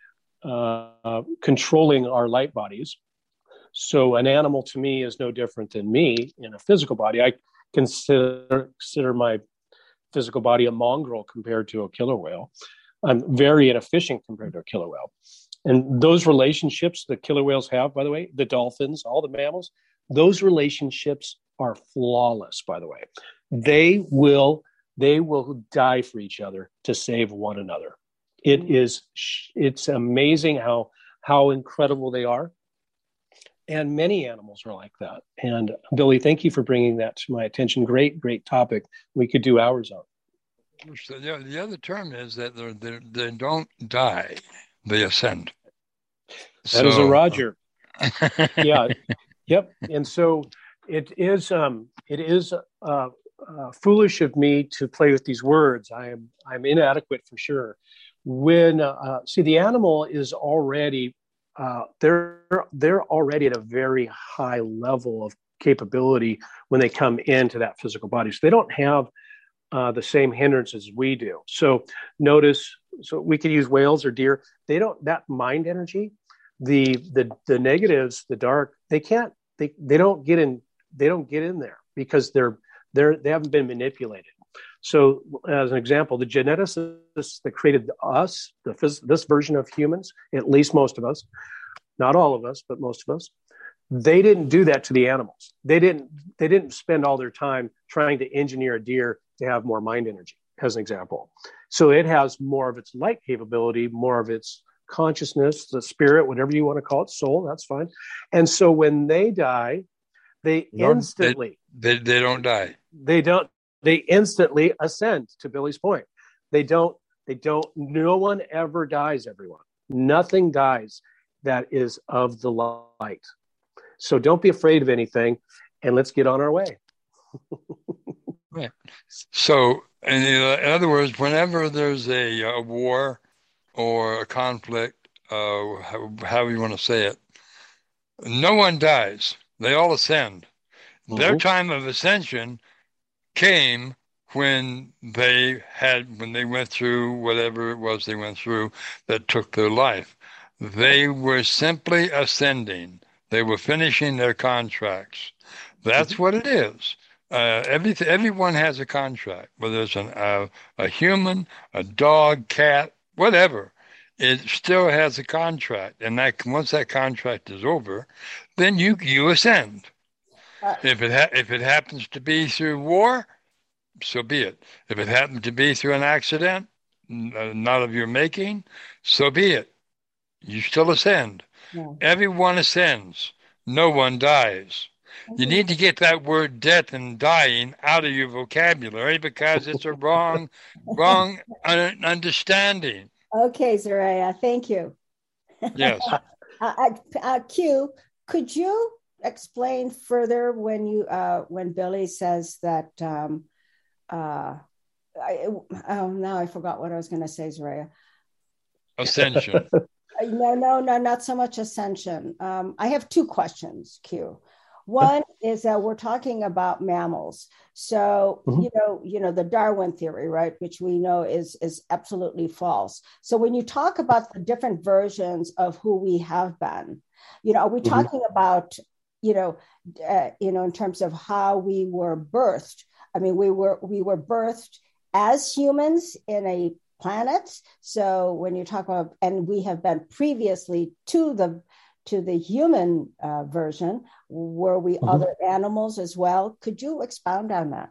uh, controlling our light bodies. So an animal to me is no different than me in a physical body. I consider, consider my physical body a mongrel compared to a killer whale. I'm very inefficient compared to a killer whale. And those relationships that killer whales have, by the way, the dolphins, all the mammals, those relationships are flawless, by the way. They will they will die for each other to save one another. It is it's amazing how how incredible they are. And many animals are like that. And Billy, thank you for bringing that to my attention. Great, great topic. We could do hours on. So the, the other term is that they're, they're, they don't die. They ascend. That so, is a Roger. Yeah. Yep. And so it is um, it is uh, uh, foolish of me to play with these words. I am I'm inadequate for sure. When uh, see the animal is already uh, they're they're already at a very high level of capability when they come into that physical body. So they don't have uh, the same hindrances we do. So notice. So we could use whales or deer. They don't, that mind energy, the, the, the negatives, the dark, they can't, they, they don't get in, they don't get in there because they're, they're, they haven't been manipulated. So as an example, the geneticists that created us, the phys- this version of humans, at least most of us, not all of us, but most of us, they didn't do that to the animals. They didn't, they didn't spend all their time trying to engineer a deer to have more mind energy, as an example. So it has more of its light capability, more of its consciousness, the spirit, whatever you want to call it, soul, that's fine. And so when they die, they No, instantly, They, they don't die. they don't, they instantly ascend, to Billy's point. They don't, they don't, no one ever dies, everyone. Nothing dies that is of the light. So don't be afraid of anything, and let's get on our way. Right. So, in, in other words, whenever there's a, a war or a conflict, uh, how, however you want to say it, no one dies. They all ascend. Mm-hmm. Their time of ascension came when they had, when they went through whatever it was they went through that took their life. They were simply ascending. They were finishing their contracts. That's mm-hmm. what it is. Uh, every, everyone has a contract, whether it's an, uh, a human, a dog, cat, whatever. It still has a contract. And that once that contract is over, then you you ascend. Uh, if it ha- if it happens to be through war, so be it. If it happens to be through an accident, n- not of your making, so be it. You still ascend. Yeah. Everyone ascends. No one dies. You need to get that word death and dying out of your vocabulary because it's a wrong, wrong un- understanding. Okay, Zariah, thank you. Yes. uh, uh, Q, could you explain further when you uh, when Billy says that? Um, uh, I, oh, now I forgot what I was going to say, Zariah. Ascension. No, no, no, not so much ascension. Um, I have two questions, Q. One is that we're talking about mammals. So, mm-hmm. you know, you know, the Darwin theory, right, which we know is, is absolutely false. So when you talk about the different versions of who we have been, you know, are we mm-hmm. talking about, you know, uh, you know, in terms of how we were birthed? I mean, we were we were birthed as humans in a planet. So when you talk about, and we have been previously to the to the human uh, version, were we mm-hmm. other animals as well? Could you expound on that?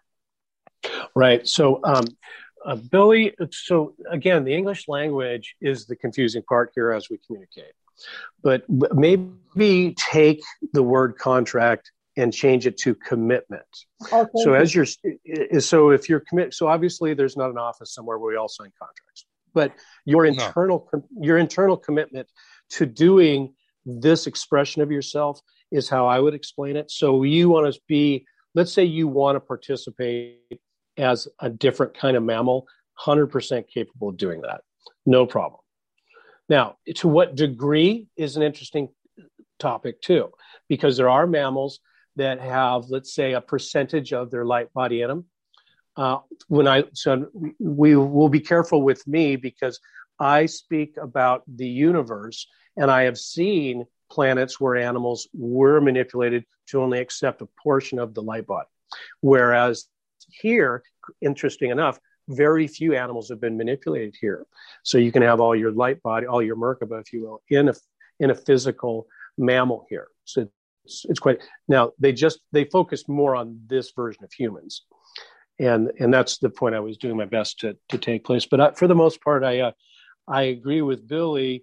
Right. So, um, uh, Billy, so again, the English language is the confusing part here as we communicate. But maybe take the word contract and change it to commitment. Okay. So as you're, so if you're commit, so obviously there's not an office somewhere where we all sign contracts, but your internal, no. your internal commitment to doing this expression of yourself is how I would explain it. So you want to be, let's say you want to participate as a different kind of mammal, one hundred percent capable of doing that. No problem. Now, to what degree is an interesting topic too, because there are mammals that have, let's say, a percentage of their light body in them. Uh, when I, so we will be careful with me because I speak about the universe, and I have seen planets where animals were manipulated to only accept a portion of the light body. Whereas here, interesting enough, very few animals have been manipulated here. So you can have all your light body, all your Merkaba, if you will, in a, in a physical mammal here. So it's, it's quite, now they just, they focused more on this version of humans. And, and that's the point I was doing my best to, to take place. But I, for the most part, I, uh, I agree with Billy.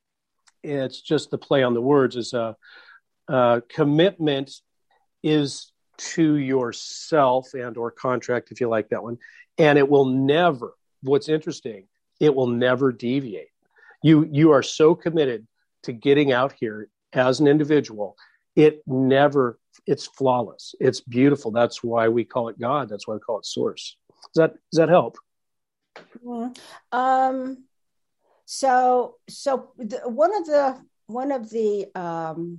It's just the play on the words is a uh, uh, commitment is to yourself and or contract, if you like that one. And it will never, what's interesting, it will never deviate. You, you are so committed to getting out here as an individual. It never, it's flawless. It's beautiful. That's why we call it God. That's why we call it source. Does that, does that help? Mm-hmm. Um, so, so the, one of the, one of the, um,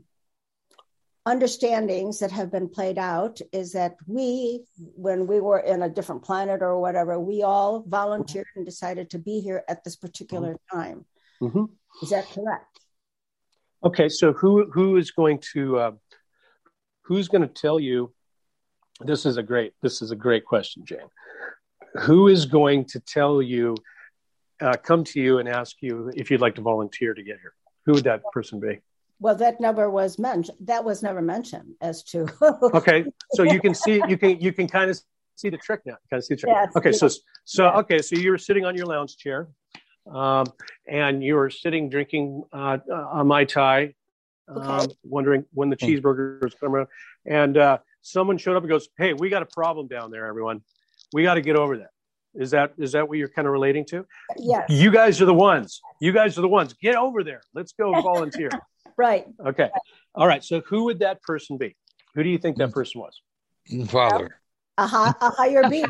understandings that have been played out is that we, when we were in a different planet or whatever, we all volunteered and decided to be here at this particular time. Mm-hmm. Is that correct? Okay, so who who is going to uh, who's going to tell you? This is a great this is a great question, Jane. Who is going to tell you? Uh, come to you and ask you if you'd like to volunteer to get here? Who would that person be? Well, that never was mentioned. That was never mentioned as to. Okay, so you can see, you can you can kind of see the trick now. Kind of see the trick. Yes, okay, yes, so so yes. okay, so you were sitting on your lounge chair. um, and you were sitting drinking uh, a Mai Tai, um, okay. wondering when the cheeseburger was coming around, and uh, someone showed up and goes, "Hey, we got a problem down there, everyone. We got to get over that." Is that is that what you're kind of relating to? Yes. You guys are the ones. You guys are the ones. Get over there. Let's go volunteer. Right. Okay. All right. So who would that person be? Who do you think that person was? Father. A, hi- a higher being.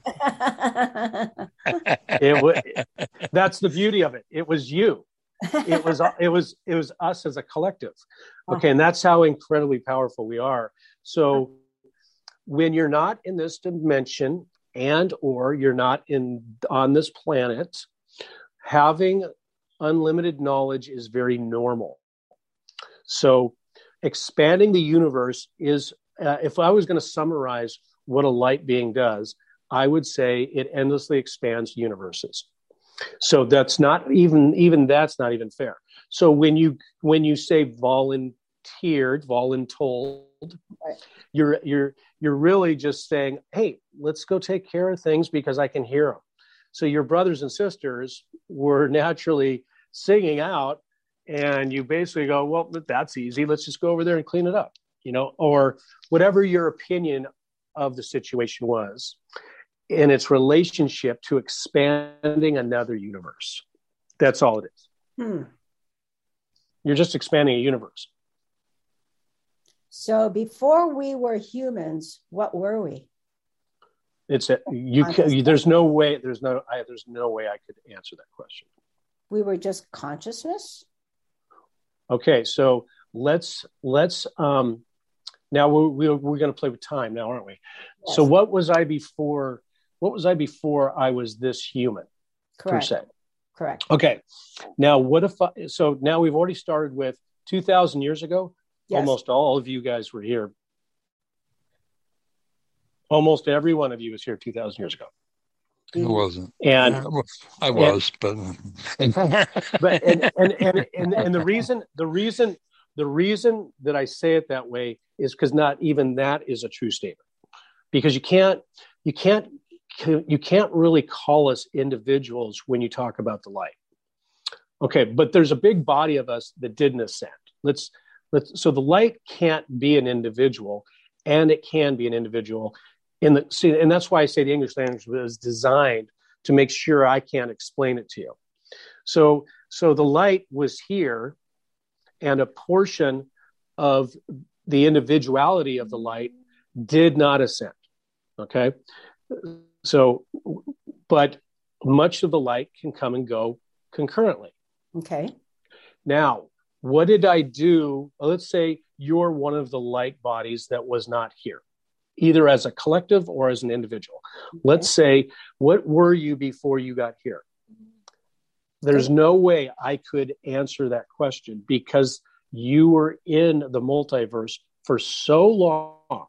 It was, that's the beauty of it. It was you. It was it was it was us as a collective. Okay, and that's how incredibly powerful we are. So when you're not in this dimension and or you're not in on this planet, having unlimited knowledge is very normal. So expanding the universe is, uh, if I was going to summarize what a light being does, I would say it endlessly expands universes. So that's not even, even that's not even fair. So when you, when you say volunteered, voluntold, right. you're, you're, you're really just saying, hey, let's go take care of things because I can hear them. So your brothers and sisters were naturally singing out, and you basically go, well, that's easy. Let's just go over there and clean it up, you know, or whatever your opinion of the situation was in its relationship to expanding another universe. That's all it is. Hmm. You're just expanding a universe. So before we were humans, what were we? It's a, you can, there's no way, there's no, I, there's no way I could answer that question. We were just consciousness. Okay. So let's, let's, um, now we're, we're, we're going to play with time now, aren't we? Yes. So what was I before, what was I before I was this human? Correct. Per se? Correct. Okay. Now, what if, I, so now we've already started with two thousand years ago. Yes. Almost all of you guys were here. Almost every one of you was here two thousand years ago. I wasn't. And I was, and, but but and, and, and, and, and the reason, the reason, the reason that I say it that way is because not even that is a true statement, because you can't, you can't, you can't really call us individuals when you talk about the light. Okay. But there's a big body of us that didn't ascend. Let's, let's, so the light can't be an individual, and it can be an individual in the, see, and that's why I say the English language was designed to make sure I can't explain it to you. So, so the light was here, and a portion of the individuality of the light did not ascend. Okay. So, but much of the light can come and go concurrently. Okay. Now, what did I do? Let's say you're one of the light bodies that was not here, either as a collective or as an individual. Okay. Let's say, what were you before you got here? There's no way I could answer that question because you were in the multiverse for so long,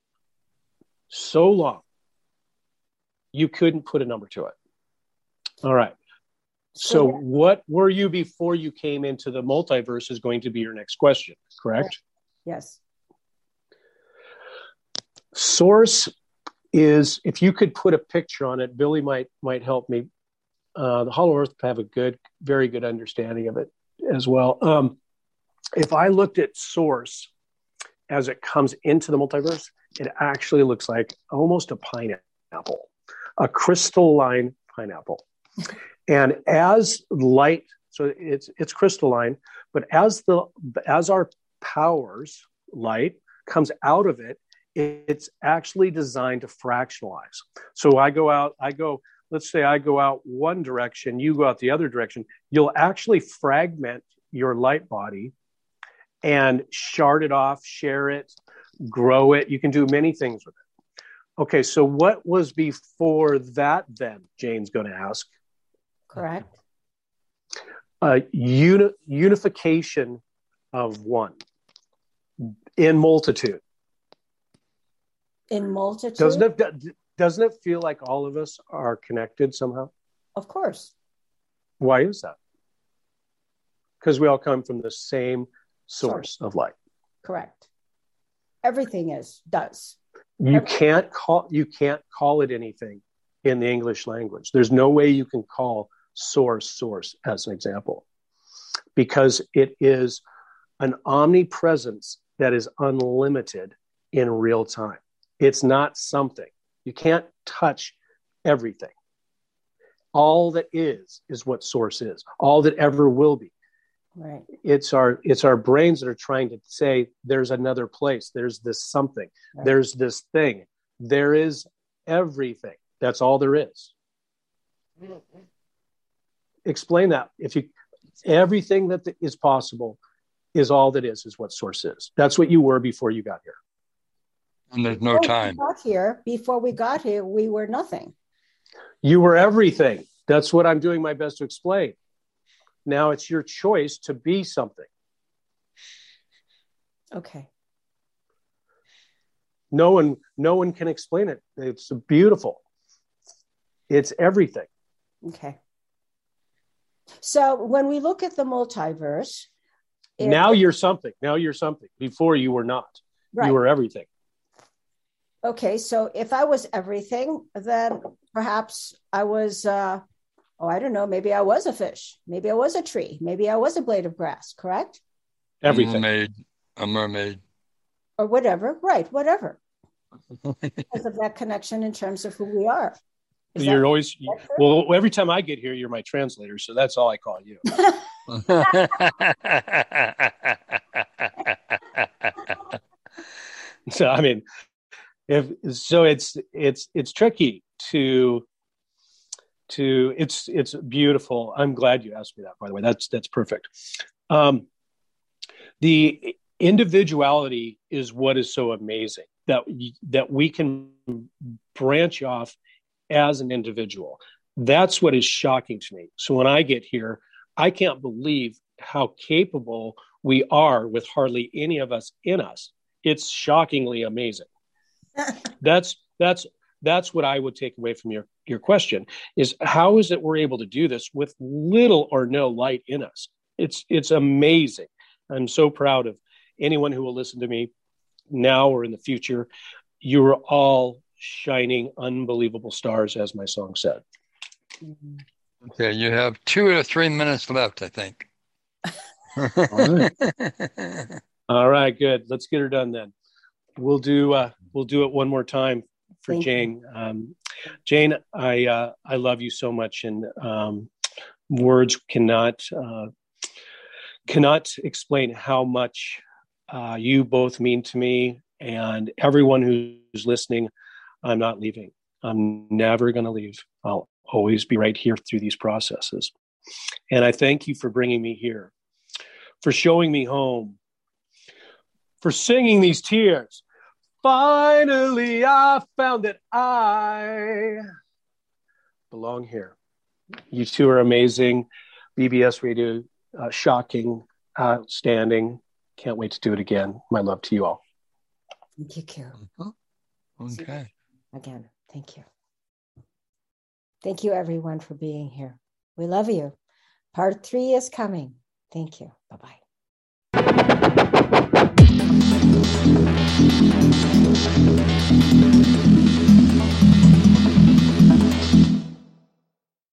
so long, you couldn't put a number to it. All right. So what were you before you came into the multiverse is going to be your next question, correct? Yes. Source is, if you could put a picture on it, Billy might might help me. Uh, the Hollow Earth have a good, very good understanding of it as well. Um, if I looked at source as it comes into the multiverse, it actually looks like almost a pineapple, a crystalline pineapple. And as light, so it's it's crystalline, but as the as our powers, light, comes out of it, it's actually designed to fractionalize. So I go out, I go, let's say I go out one direction, you go out the other direction, you'll actually fragment your light body and shard it off, share it, grow it. You can do many things with it. Okay, so what was before that then, Jane's going to ask? Correct. Uh, uni- unification of one in multitude. In multitude? Doesn't it, doesn't it feel like all of us are connected somehow? Of course. Why is that? Because we all come from the same source of light. Correct. Everything is, does. You Everything. can't call, you can't call it anything in the English language. There's no way you can call source, source as an example, because it is an omnipresence that is unlimited in real time. It's not something. You can't touch everything. All that is, is what source is. All that ever will be. Right. It's our, it's our brains that are trying to say, there's another place. There's this something. Right. There's this thing. There is everything. That's all there is. Mm-hmm. Explain that. If you, everything that is possible is all that is, is what source is. That's what you were before you got here. And there's no time. We got here, before we got here, we were nothing. You were everything. That's what I'm doing my best to explain. Now it's your choice to be something. Okay. No one, no one can explain it. It's beautiful. It's everything. Okay. So when we look at the multiverse, now you're something. Now you're something. Before you were not. Right. You were everything. Okay, so if I was everything, then perhaps I was, uh, oh, I don't know, maybe I was a fish. Maybe I was a tree. Maybe I was a blade of grass, correct? Everything. A mermaid. A mermaid. Or whatever, right, whatever. Because of that connection in terms of who we are. Is you're always, well, every time I get here, you're my translator, so that's all I call you. So, I mean, if so, it's it's it's tricky to to it's it's beautiful. I'm glad you asked me that, by the way. That's that's perfect. Um, the individuality is what is so amazing, that that we can branch off as an individual. That's what is shocking to me. So when I get here, I can't believe how capable we are with hardly any of us in us. It's shockingly amazing. That's that's that's what I would take away from your, your question, is how is it we're able to do this with little or no light in us? It's it's amazing. I'm so proud of anyone who will listen to me now or in the future. You're all shining, unbelievable stars, as my song said. Okay, you have two or three minutes left, I think. All right. All right, good. Let's get her done then. We'll do uh, we'll do it one more time for Thank Jane. Um, Jane, I uh, I love you so much, and um, words cannot uh, cannot explain how much uh, you both mean to me and everyone who's listening. I'm not leaving. I'm never going to leave. I'll always be right here through these processes. And I thank you for bringing me here, for showing me home, for singing these tears. Finally, I found that I belong here. You two are amazing. B B S Radio, uh, shocking, outstanding. Can't wait to do it again. My love to you all. Thank you, Carol. Mm-hmm. Okay. Again, thank you. Thank you, everyone, for being here. We love you. Part three is coming. Thank you. Bye-bye.